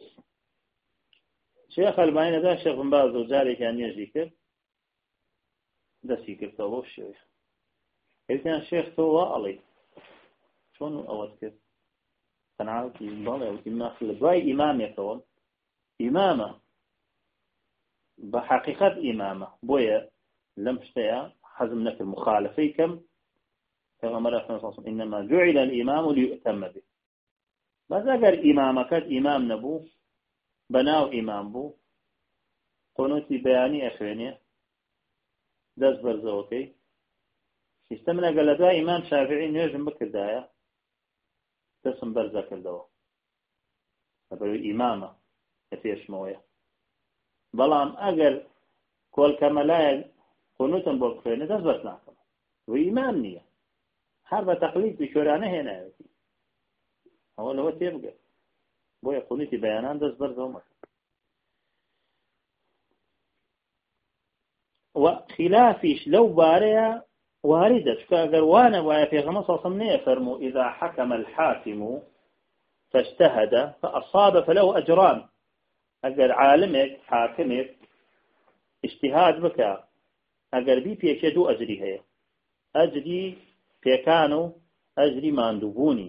شيخ الباني ده شيخ بن باز وجاري كان يجيكر دس يكر توبه الشيخ كان الشيخ تو علي شون أود كيف كان عارف يضل أو إمام خلباي إمام يكون إمامة بحقيقة إمامة بويا لم تشتيا حزم نك المخالفي كم كما مرة إنما جعل الإمام ليؤتم به بس أجر إمامك إمام نبو بناو إمام بو قنوتي بياني أخواني دز برزوكي استمنا قال دا إمام شافعي نيجم بكردايا تسم برزا كردوا أبرو إمامة كثير شموية بلام أجر كل كملايا قنوتن بوكفيني دز برز نعكم وإمام نية حرب تقليد بشورانه هنا هو اللي هو تيبقى بويا قنوتي بيانان دز برزهم وخلافيش لو باريا واردة كأجر وانا ويا في غمص صمنية فرموا إذا حكم الحاكم فاجتهد فأصاب فله أجران أجر عالمك حاكمك اجتهاد بك أجر بي بيشدو أجري هي أجري بيكانوا أجري ماندوبوني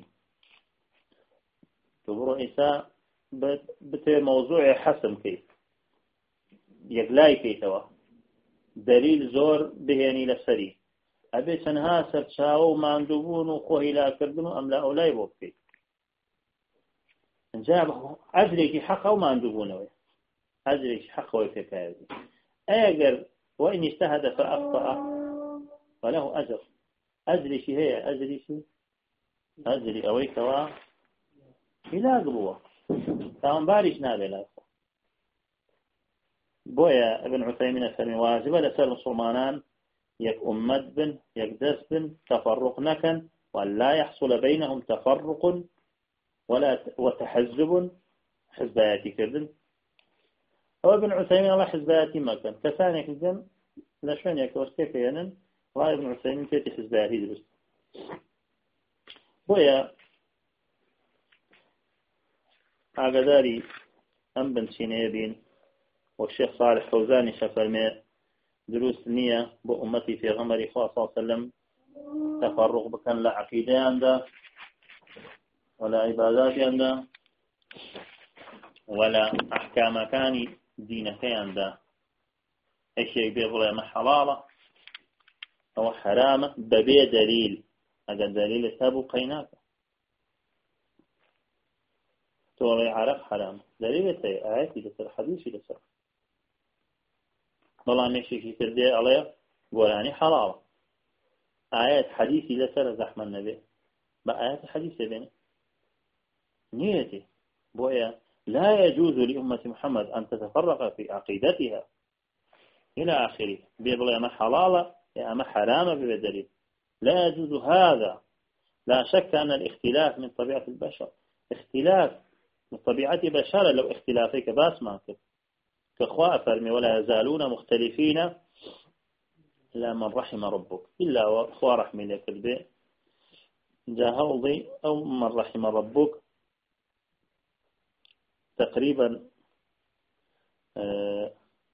تقولوا إنسان بت موضوع حسم كيف يقلاي كيتوا دليل زور بهني لسري أبي تنها سرشاو ماندوبون وخوه لا كردنو أم لا أولاي بوكي جاب أجريك حق أو ماندوبونه أجريك حق ويفك هذه أجر وإن اجتهد فأخطأ فله أجر أجري شيء هي أجري شيء أجري أويك وا إلى قبوة تام بارش نابي لا بويا ابن عثيمين الثاني واجب لسر مسلمانان يك أمد بن يك دس بن تفرق نكن ولا يحصل بينهم تفرق ولا وتحزب حزباتي كذن أو ابن عثيمين الله حزباتي ما كان كثاني كذن لشون يكورتك ينن الله ابن عثيمين تيتي حزباتي بس بويا عقداري أم بن سينيبين والشيخ صالح فوزاني شفرمي دروس نية بأمتي في غمر صلى الله عليه وسلم تفرق بكن لا عقيدة عنده ولا عبادات عنده ولا أحكام كان دينك عنده أي شيء بيظلم ما حلالة أو حرامة ببي دليل هذا دليل تابو قيناك تولي عرف حرام دليل تي آياتي لسر حديثي لسر والله ماشي في تردي عليه قولاني حلال آيات حديثي لسر زحمة النبي بآيات حديثي بيني نيتي بويا لا يجوز لأمة محمد أن تتفرق في عقيدتها إلى آخره بيقول يا ما حلال يا ما حرام ببدليل لا يجوز هذا لا شك أن الاختلاف من طبيعة البشر اختلاف من طبيعة بشر لو اختلافك باس ماكب كأخوة فرمي ولا يزالون مختلفين إلا من رحم ربك إلا وأخوة رحمي لك البيع جاهوضي أو من رحم ربك تقريبا أه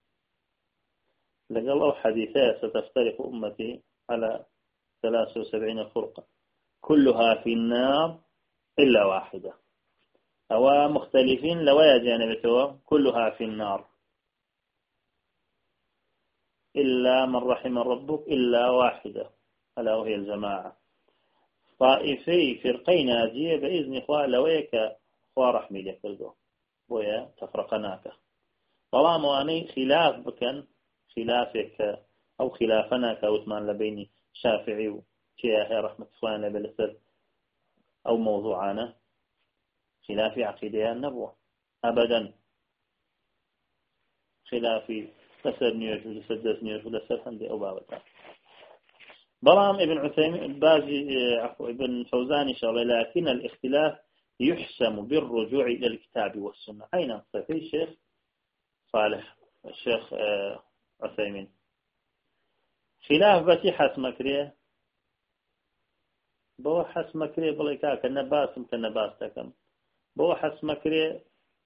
لقال حديثة ستفترق أمتي على ثلاث وسبعين فرقة كلها في النار إلا واحدة أو مختلفين لويا جانبتها كلها في النار إلا من رحم ربك إلا واحدة ألا وهي الجماعة طائفي فرقين ناجية بإذن إخوة لويك إخوة رحمي لك ويا تفرقناك طالما مواني خلاف بكن خلافك أو خلافنا كوثمان لبيني شافعي وشيخ رحمة إخواننا بالأسد أو موضوعنا خلاف عقيدة النبوة أبدا خلافي لسر نيوش ولسدس نيوش ولسر هندي أو بابتا برام ابن عثيمين بازي عفو ابن فوزاني شاء الله لكن الاختلاف يحسم بالرجوع إلى الكتاب والسنة أين في الشيخ صالح الشيخ عثيمين خلاف بتي حس مكريه بو حس مكريه بليكا كنباسم كنباستكم بو حس مكريه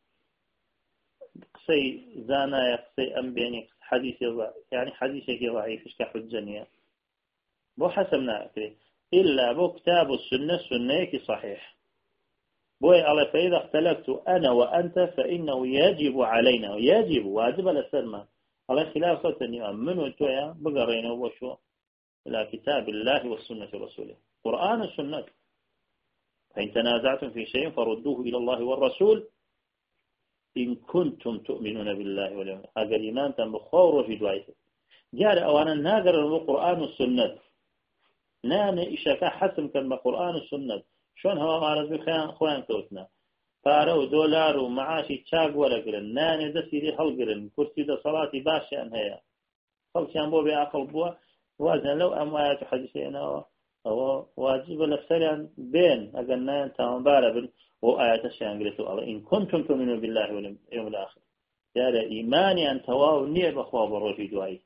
قصي زانا قصي أنبيني حديث يعني حديث ضعيف إيش كحجنية بو حسب ناكري إلا بو كتاب السنة سنيك صحيح بوي الله فإذا اختلفت أنا وأنت فإنه يجب علينا يجب واجب لسرما الله خلافة يؤمن وتويا بقرين وشو إلى كتاب الله والسنة رسوله قرآن السنة فإن تنازعتم في شيء فردوه إلى الله والرسول إن كنتم تؤمنون بالله واليوم أجل إيمان تنبخور في دعائه جار أولا ناقر القرآن والسنة ناني إشاكا حسم كان بقرآن والسنة شون هو مارز بخيان خوان كوتنا فارو دولار ومعاشي تشاق ورقرن ناني دسيري هلقرن كرسي دا صلاتي باشي أنهيا خلصيان بو بأقل بوا وازن لو أموات حديثين أو واجب لفسريان بين أقلنا تنبارا بل وآيات الشيان قلتوا الله إن كنتم تؤمنون بالله واليوم الآخر يا إيماني أن تواو نيب أخواب الرجي دعائي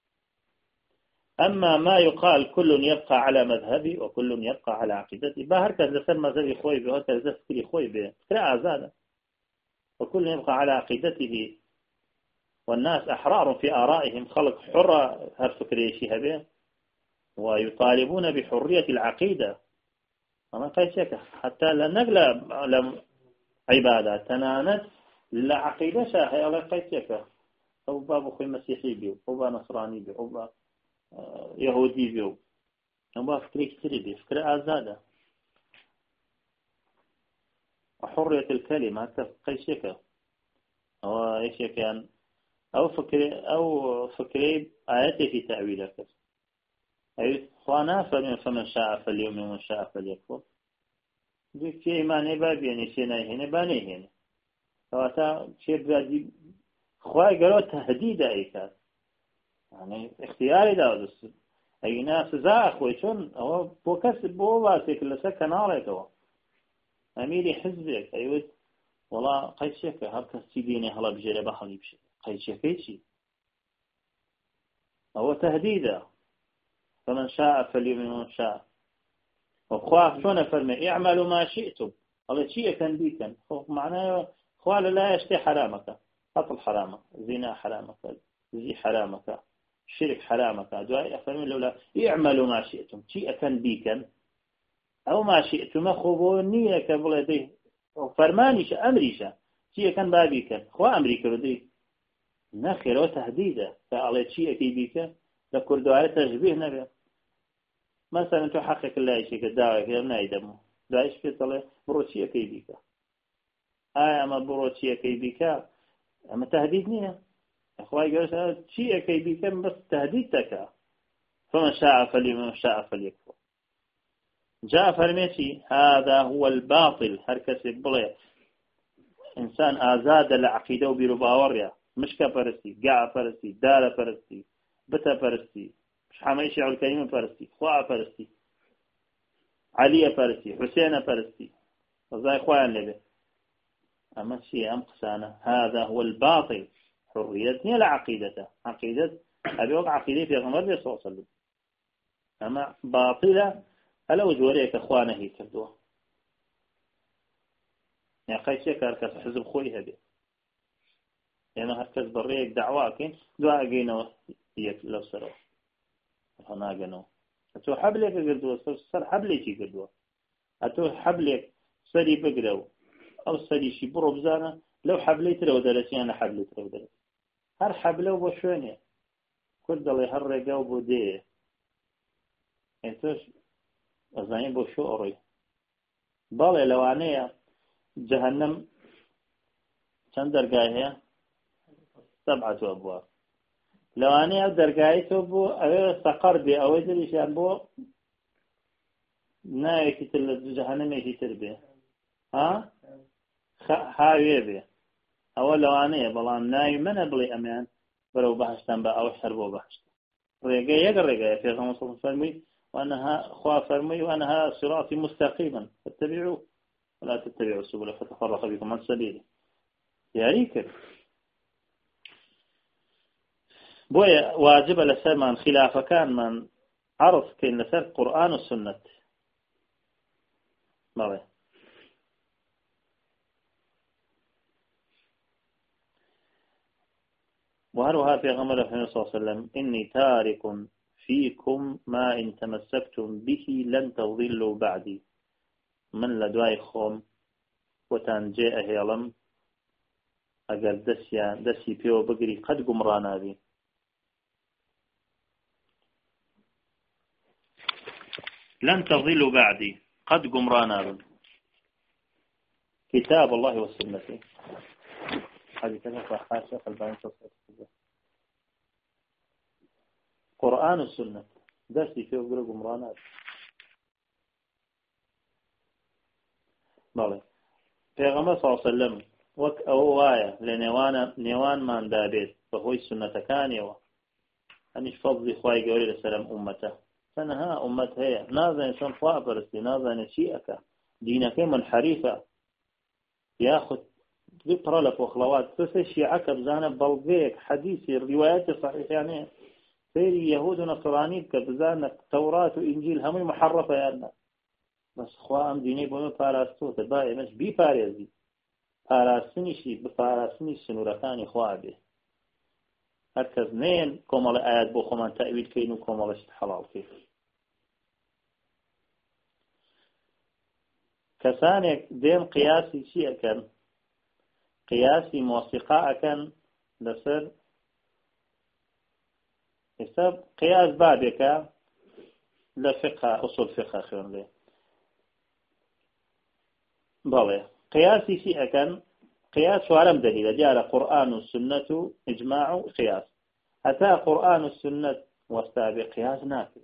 أما ما يقال كل يبقى على مذهبي وكل يبقى على عقيدتي بهركز لسر مذهبي خوي به وهركز لسكري خوي به كلا أزادة وكل يبقى على عقيدته والناس أحرار في آرائهم خلق حرة هالفكري شيها به ويطالبون بحرية العقيدة أما قيسك حتى لا نقل عبادة تنانت لعقيدة شاهي الله قيسك أو باب أخوي مسيحي بيو أو باب نصراني بيو أو باب يهودي بيو أو باب فكري كتير بيو فكرة آزادة وحرية الكلمة قيسك أو إيش كان أو فكري أو فكري آياتي في تأويلك أي خوانا فمن شاء فاليوم ومن شاء فليكفر ذيك شيء ما نبى يعني شيء نه هنا بني هنا فواتا شيء بدي خواي قالوا تهديد أيكاد يعني اختياري داودس أي ناس زاخ ويشون أو بوكس بواسك لسكن عليكوا أميري حزبك أيوة والله قيد شك هبك سيديني هلا بجري بحلي بشي قيد شكيشي هو تهديده فمن شاء فليؤمن ومن شاء وخواف شون فرمي اعملوا ما شئتم الله شيء كان بيكن معناه خوال لا يشتي حرامك قتل حرامك زنا حرامك زي حرامك شرك حرامك دعاء فرمي لولا اعملوا ما شئتم شيء كان بيكن او ما شئتم خبونيه كبلدي فرمانيش امريش شيء كان بابيكن خو امريكا بدي نخير وتهديده فالله شيء كي بيكن لكردوار تشبيه نبي مثلا تحقق الله شيء كدعوة كذا نايدمه دايش في طلع بروتشيا كيبيكا آه أما بروتشيا كيبيكا أما تهديد نية أخوي قالوا شيء كيبيكا بس تهديدك فمن شاء فليؤمن ومن شاء فليكفر جاء فرميتي هذا هو الباطل هركس بلي إنسان آزاد العقيدة وبرباوريا مش كفرستي قاع فرستي دار فرستي بتا فرستي حماي شيع الكريم فرستي خوا فرستي علي فرستي حسين فرستي وزاي خوان لبه أما شيء أم قسانة هذا هو الباطل حريتني لا عقيدته عقيدة أبي وقع عقيدة في غمر صلى الله عليه وسلم أما باطلة ألا وجوريك أخوانه هي كردوه يعني قيسي كاركس حزب خوي هذه يعني هركز بريك دعواك دعاء جينا يك لو سروا هنا جنوا أتو حبلك قردوا صار حبلك قردوا أتو حبلك سري بقروا أو سري شي برو بزانا لو حبليت لو درسي أنا حبليت لو درس هر حبله وشوني كل ضل يهرج أو بديه أنتوش أزاين بشوري بالله لو عنيا جهنم كم درجة هي سبعة أبواب لو أنا أقدر قايت أبو أو سقر بي أو يدري شان بو ناي كتل جهنم يكتر بي ها حاوي بي أول لو أنا بلان ناي من أبلي أمان برو بحشتن بقى أو حربو بحشت رجع يقر رجع في خمسة عشر فرمي وأنها خوا فرمي وأنها صراطي مستقيما فاتبعوه ولا تتبعوا السبل فتفرق بكم عن سبيله يا ريكر بويا واجب لسر من خلاف كان من عرض كين لسر قرآن والسنة ماذا وهروها في غمر صلى الله عليه وسلم إني تارك فيكم ما إن تمسكتم به لن تضلوا بعدي من لدواي خوم وتنجي أهيلم أقل دسيا دسي بيو بقري قد قمرانا بي لن تضلوا بعدي قد قمرانا بي كتاب الله والسنة هذه كلمة خاصة البان تصير قرآن السنة درسي فيه وقرأ قمرانا بله پیغمبر صلى الله عليه وسلم وك أو آية لنيوان نيوان من دابت فهو السنة كانيوة أنش فضل خواهي قولي لسلام أمته سنها أمته هي نازا إنسان خواهي برسي نازا نشيئك دينك منحريفة ياخذ ذكر لك وخلوات فسيشيعك بزانة بلغيك حديثي الروايات الصحيحة يعني سيري يهود ونصراني بزانة توراة وإنجيل هم محرفة يعني بس خوا أم ديني بومي پاراستو تبايا مش بي پاريزي پاراستنيشي بپاراستني سنوركاني خوا به هركز نين كومال آيات بو خمان تأويل كينو كومالش حلال كيف كسانك دين قياسي شيء كان قياسي موثقاء كان لسر حساب قياس بابك لفقه أصول فقه خيون لي بله قياسي شيء كان قياس وعلم دليل جاء قرآن والسنة إجماع قياس أتى قرآن والسنة واستابق قياس ناكل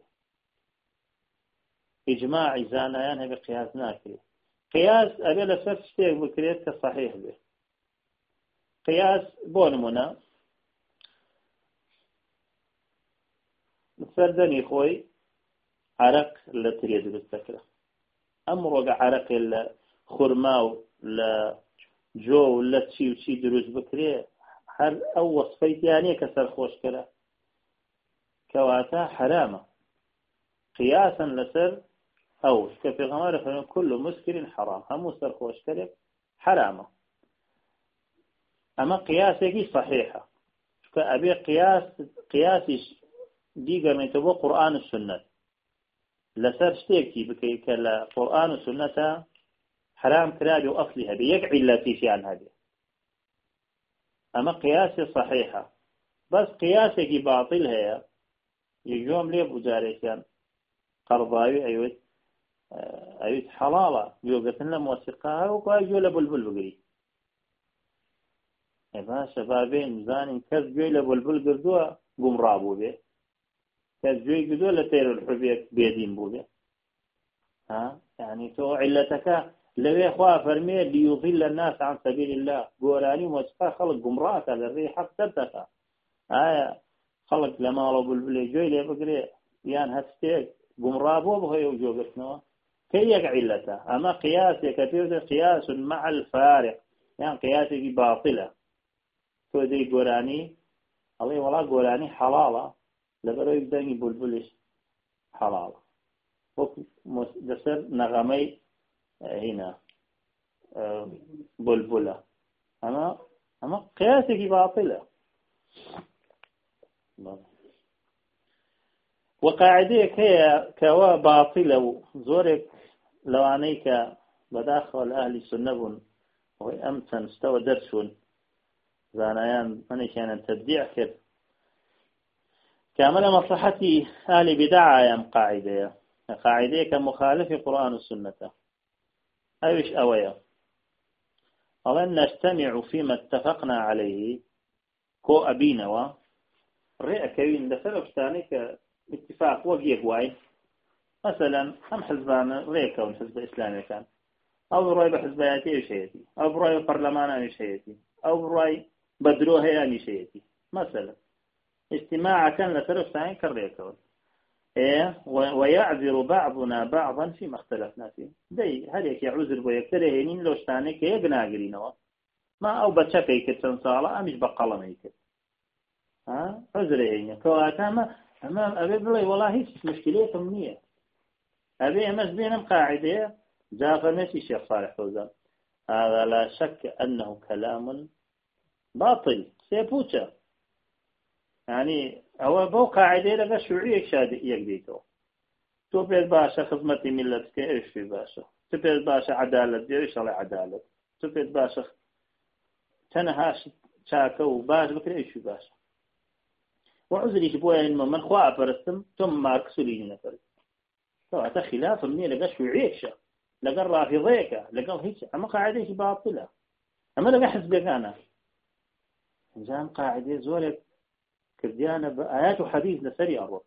إجماع زانيان بقياس ناكل قياس أبي لسر شتيك بكريت كصحيح به قياس بونمنا سردني خوي عرق لا تريد بالسكرة أمر وقع عرق الخرماو لا جو ولا تشي وشي دروز بكري هل أو وصفيت يعني كسر خوش كلا كواتا حرامة قياسا لسر أو كفي غمارة كل مسكر حرام هم سر خوش كلا حرامة أما قياسي صحيحة كأبي قياس قياسي ديجا من تبو قرآن السنة لسر شتيكي بكي كلا قرآن السنة حرام كرادي وأصلها بيقعي التي في عن هذه أما قياسي صحيحة بس قياسي باطل هي يجوم لي بجاريكان قرضاوي أيوت أيوت حلالة يوقفنا موثقها وقايجوا لبلبل بقري إذا شبابين زانين كذبوا لبلبل قردوا قم رابوا به كذبوا قردوا لتير الحبيك بيدين بو به ها يعني تو علتك لو إخوة فرمي ليضل الناس عن سبيل الله قولاني موسقا خلق قمراك هذا الريح تبتك آية خلق لما الله بلبل جوي لي بقري يان هستيك قمرابو بغي يوجوبتنا كي يقع علته أما قياسي كثير قياس مع الفارق يعني قياسي باطلة فدي قولاني الله والله قولاني حلالة لبرو يبدأني بلبلش حلالة دسر نغمي هنا بلبلة أما أما قياسي باطلة وقاعديك هي كوا باطلة زورك لو عنيك بداخل أهل السنة وهي أمتن استوى درسون زانيان من كان تبديع كيف كامل مصلحتي أهل بدعة يم قاعدة قاعدة كمخالف القرآن والسنة أيش أويا أولا نجتمع فيما اتفقنا عليه كو أبينا الرئة كوين لسبب ثاني كاتفاق وقيه واي مثلا هم حزبان رئة كون حزب إسلامي كان أو رأي بحزبياتي وشيتي أو رأي برلمان وشيتي أو رأي بدروها يعني شيتي مثلا اجتماع كان لسبب ثاني كالرئة كون إيه ويعذر بعضنا بعضا فيما اختلفنا فيه دي هل يكي عذر ويكترهينين لو اشتاني كي يقناقرينوا ما أو بچكي كتن صالة أمش بقالة ميكت ها عذرهين كواتاما أمام أبي بلي والله هيش مشكلة منية أبي أمس بينهم قاعدة جاء نسي الشيخ صالح فوزان هذا لا شك أنه كلام باطل سيبوتا يعني أو بو قاعدة لقى شيوعية شاد يقديته تو بيت باشا خدمتي ملتك إيش في باشا تو بيت باشا عدالة إيش على عدالة تو بيت باشا تنهاش شاكو باش بكري إيش في باشا وعذري شبوه إنه من خواء فرستم ثم ماركسو لي نفرد فهذا خلاف مني لقى شيوعية شا لقى الرافضيك لقى هيك أما قاعدة باطلة أما لقى حزبك أنا نظام قاعدة زولك كرديانا بآيات وحديث لسري أروح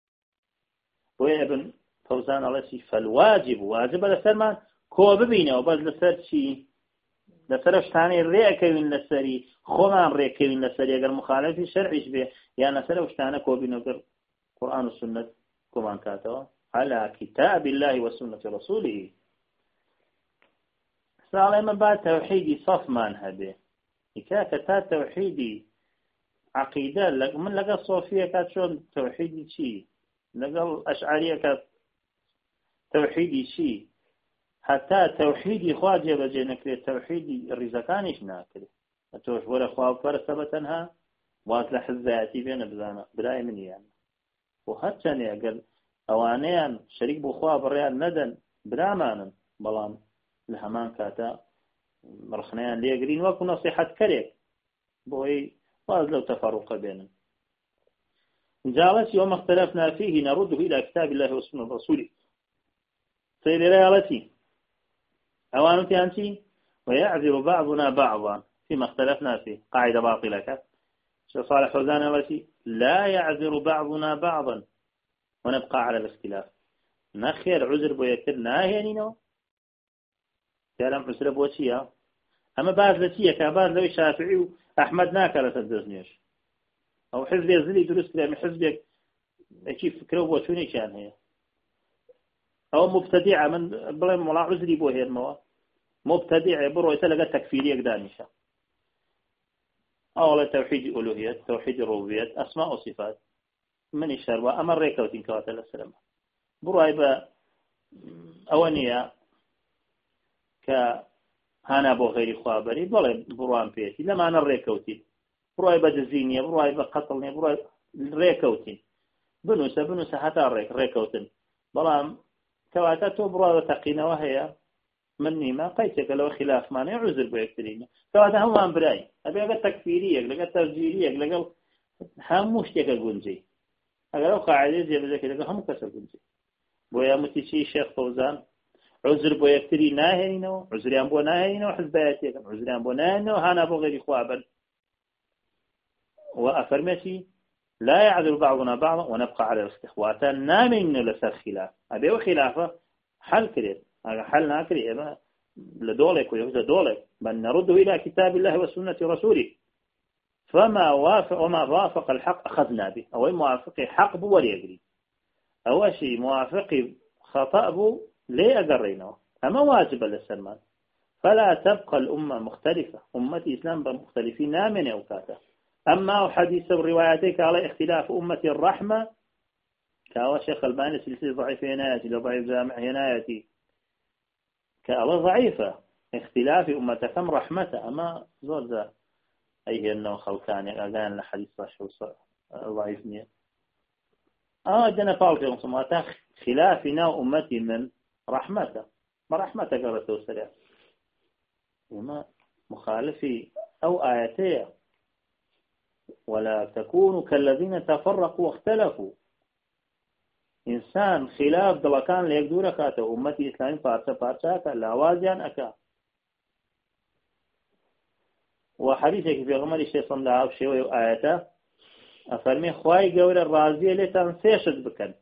وابن فوزان الله شيء فالواجب واجب لسرمان كو ببينه وبعد لسر شيء لسرش ثاني ريكوين لسري خمان ريكوين لسري أجر مخالف شرعي به يعني لسرش ثاني كو بينه أجر قرآن والسنة كمان كاتوا على كتاب الله وسنة رسوله سأل من بعد توحيدي صف من هذه إكاكة توحيدي عقيدة من لقى الصوفية كانت شون توحيدي شيء لقى الأشعرية كانت توحيدي شيء حتى توحيدي خواجه بجينك توحيدي الرزقانيش ناكله أتوش ولا خواب فرسبتنها واتل حزاتي بين بزانا براي مني يعني وحتى يقول أوانيان شريك بخواب الريال ندن برامانا بلان لهمان كاتا مرخنيان ليقرين وكو نصيحة كريك بوي واز لو تفرق بينهم جالس يوم اختلفنا فيه نرده إلى كتاب الله وسنة الرسول سيد ريالتي أوانتي أنتي ويعذر بعضنا بعضا فيما اختلفنا فيه قاعدة باطلة شيخ صالح فوزان التي لا يعذر بعضنا بعضا ونبقى على الاختلاف نخير عذر بيكر ناهينينو كلام عذر بوشيا أما بعض لسيا كبعض لو شافعي أحمد ناكرة تدزنيش أو حزب يزلي درس كلام حزبك كيف فكره وشوني كان هي أو مبتدعة من بلا ملا عذري بوه الموا مبتدعة برو يتلقى تكفيرية قدانيشة أولا توحيد ألوهية توحيد الربوبية أسماء وصفات من الشربة أمر ريكوتين كواتل السلام برو يبقى أولية كهانا بو غير خوابري بلا بروان بيتي لما أنا ريكوتين برو يبقى جزينية برو يبقى قتلني برو ريكوتين بنوسة بنوسة حتى ريك ريكوتين بلا كواتاتو برو تقينا وهي مني ما قيتك لو خلاف ما يعذر بيكترين كواتا هم عن براي أبي أقل تكفيرية لقى تفجيرية لقى هم مشتك قنجي أقل قاعدة زي بذلك لقى هم كسر قنجي بويا متشي شيخ فوزان عذر بيكترين ناهينو عذر ينبو ناهينو حزباتي عذر ينبو ناهينو هانا بو غير خوابا وأفرمتي لا يعذر بعضنا بعضا ونبقى على الاستخواتا نامين لسر خلاف أبي خلافة حل كريم هذا حل ناكري إما لدولك ويهود دولك بل نرده إلى كتاب الله وسنة رسوله فما وافق وما وافق الحق أخذنا به أو موافق حق بو ولي يجري أول شيء موافق خطأ بو ليه أقرينه أما واجب للسلمان فلا تبقى الأمة مختلفة أمة إسلام مختلفين نامن أوكاتا أما حديث الرواياتك على اختلاف أمة الرحمة كأو شيخ الباني سلسلة ضعيف ينايتي لضعيف جامع ينايتي كألا ضعيفة اختلاف أمتكم رحمة أما زور ذا أيه أنه خلقان أغان لحديث صحيح ضعيف نية آه جنا فالك يوم خلافنا أمتي من رحمة ما رحمة قرأت وسرع وما مخالفي أو آياتي ولا تكونوا كالذين تفرقوا واختلفوا إنسان خلاف دلكان ليقدور كاته أمتي إسلامي فارسة فارسة لا وازيان أكا وحديثك في غمر الشيء صلى الله عليه وسلم وآياته أفرمي خواهي قول الرازية لتان سيشد بكن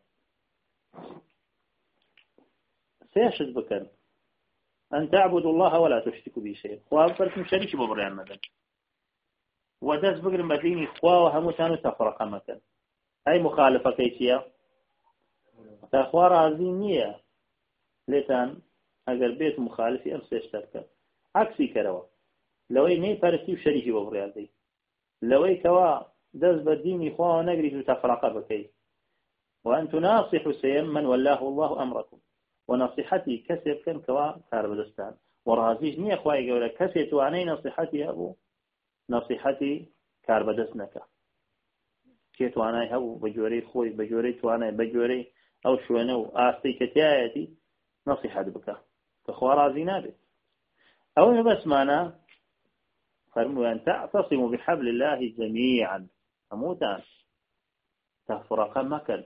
سيشد بكن أن تعبدوا الله ولا تشركوا به شيء خواه فرسم شريك ببريان مدن ودس بقر مديني خواه وهموتانو تفرق مكان أي مخالفة كيسية تخوا راضي نییە لێتان ئەگەر بێت مخالفی ئەم سێشتە بکات عکسی کەرەوە لەوەی نەیپەرستی و شەریکی بۆ بڕیاردەی لەوەی کەوا دەست بە دینی خواوە نەگریت و تەفرەقە بکەیت وأن تناصحوا سيم من والله الله أمركم ونصيحتي كسب كم كوا كاربدستان ورازيج نية خواهي قولا كسيت وعني نصيحتي أبو نصيحتي كاربدستنك کێ توانای هەبوو بە جۆرەی خۆی بە جۆرەی توانای بە جۆرەی ئەو شوێنە و ئاستی کە تایەتی نەسیحەت بکە کە خوا ڕازی نابێت ئەوەی بەسمانە فەرموویان تعتصموا بحبل الله جميعا هەمووتان تفرقة مكان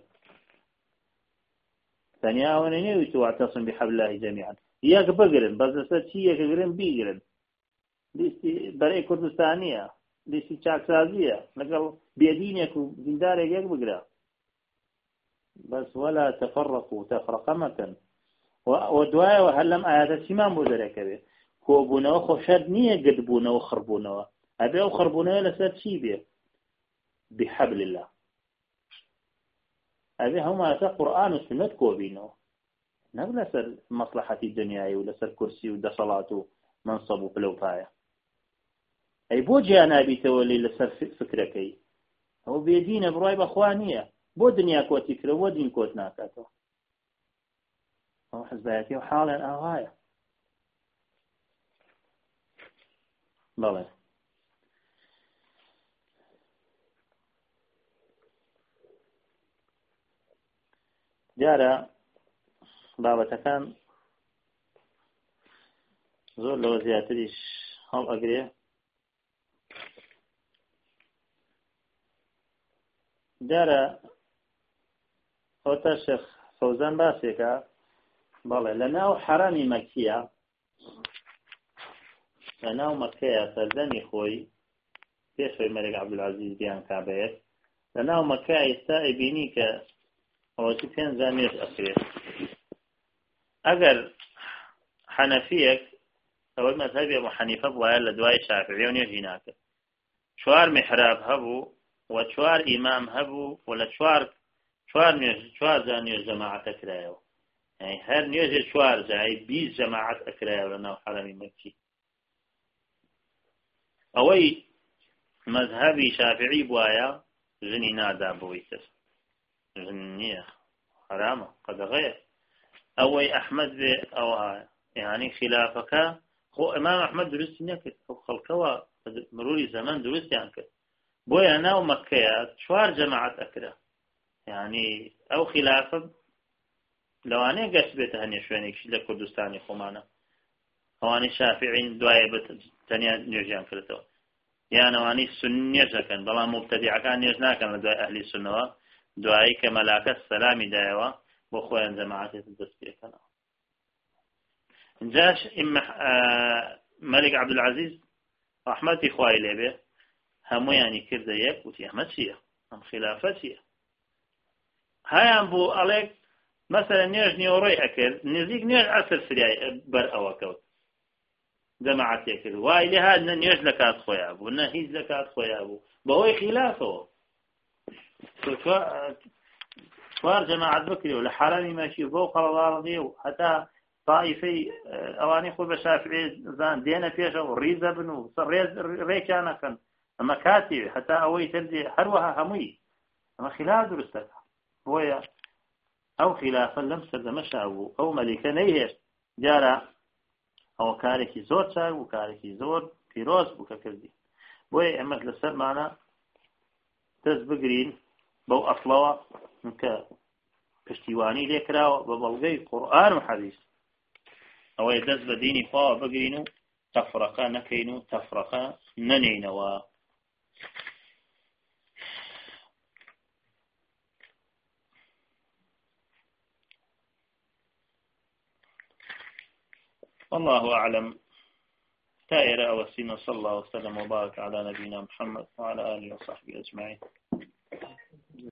ثانيا ونيوي تعتصم بحبل الله جميعا ياك بقرن بس سرتي ياك قرن بيقرن ليستي بري كردستانية ليستي شاكسازية لقل بيدينك وديندارك ياك بقرا بس ولا تفرقوا تفرق مكان ودوايا وهلم آيات سيمان بودرك به كوبونا وخشد نية قدبونا وخربونا أبي وخربونا لسرتي بيه بحبل الله أبي هما قرآن وسنة كوبينو نبلا سر مصلحة الدنيا ولا سر كرسي ودا صلاة منصب وبلوطايا أي بو جانا بيتولي لسر فكركي هو بيدين برايب أخوانية بو دنيا كوت فكرة بو دين كوت ناكاتو هو حزباتي وحالا أغاية بلى جارة بابەتەکان زۆر لەوە زیاتریش هەڵ ئەگرێ جارە ئەوتە شێخ فەوزان باسێکە بەڵێ لە ناو حەرامی مەکیە لە ناو مەکەیە سەردەمی خۆی پێشەوەی مەلێک عەبدولعەزیز دیان کابێت لە ناو مەکە ئێستا ئەبینی کە ئەوەتی پێنجا نوێژ ئەکرێت ئەگەر حەنەفیەک ئەوەی مەذهەبی ئەبوو حەنیفە بووایە لە دوای شافعی و نوێژی ناکرد چوار میحراب هەبوو و چوار ئیمام هەبوو و لە چوار چوار نوێژ چوار جا نوێژ جەماعەت ئەکرایەوە یعنی هەر نوێژێ چوار جای بیست جەماعەت ئەکرایەوە لە ناو حەرەمی مەکی ئەوەی مەذهەبی شافعی بووایە ژنی نادا بۆی تر ژن نییە حرامە قەدەغەیە ئەوەی ئەحمەد بێ ئەوە یعنی خلافەکە خۆ ئەمام ئەحمەد درستی نەکرد ئەو خەڵکەوە مروری زەمان درستیان کرد بۆیە ناو مەکەیە چوار جەماعەت ئەکرا یعنی ئەو خلافە لەوانەیە گەشت بێتە هەنێ شوێنێکی لە کوردستانی خۆمانە ئەوانەی شافعین دوایە تەنیا نوێژیان کردەوە یان ئەوانەی سونی نوێژ دەکەن بەڵام مبتەدیعەکان نوێژ ناکەن لە دوای ئەهلی سونەوە دوایی کە مەلاکە سەلامی دایەوە بۆ خۆیان جەماعەتێت دەست پێکەنەوە اینجاش مەلێک عەبدولعەزیز ڕەحمەتی خوای لێبێ هەموویانی کردە یەک وتی ئەمە چییە ئەم خلافە چییە هایان بوو ئەڵێک مەسەلەن نوێژ نیوەڕۆی ئەکرد نزیک نوێژ عەسر فریای بەر ئەوە کەوت جەماعەتێک کرد وای لێ هات نە نوێژ لە کات خۆیان بوو نە هیچ لە کات خۆیان بوو بەهۆی خلافەوە چوار جەماعەت بکرێ و لە حەرەمی مەکی بۆ قەڵەڵاڵێ و هەتا طائفەی ئەوانەی خۆی بە شافعی زان دێنە پێشەوە ڕیزە بن و ڕێکیان نەکەن ئەمە کاتی هەتا ئەوەی تردێ هەروەها هەمووی ئەمە خلاف دروستەکە بۆیە ئەو خلافە لەم سەردەمەشا بوو ئەو مەلیکە نەیهێشت جارە ئەوە کارێکی زۆر چاک و کارێکی زۆر پیرۆز بوو کە کردی بۆیە ئەمە لەسەرمانە دەست بگرین بەو ئەسڵەوە کە پشتیوانی لێکراوە بە بەڵگەی قورئان و حەدیث ئەوەی دەست بە دینی خواوە بگرین و تەفرەقە نەکەین و تەفرەقە نەنێینەوە والله أعلم تائر أوسين صلى الله وسلم وبارك على نبينا محمد وعلى آله وصحبه أجمعين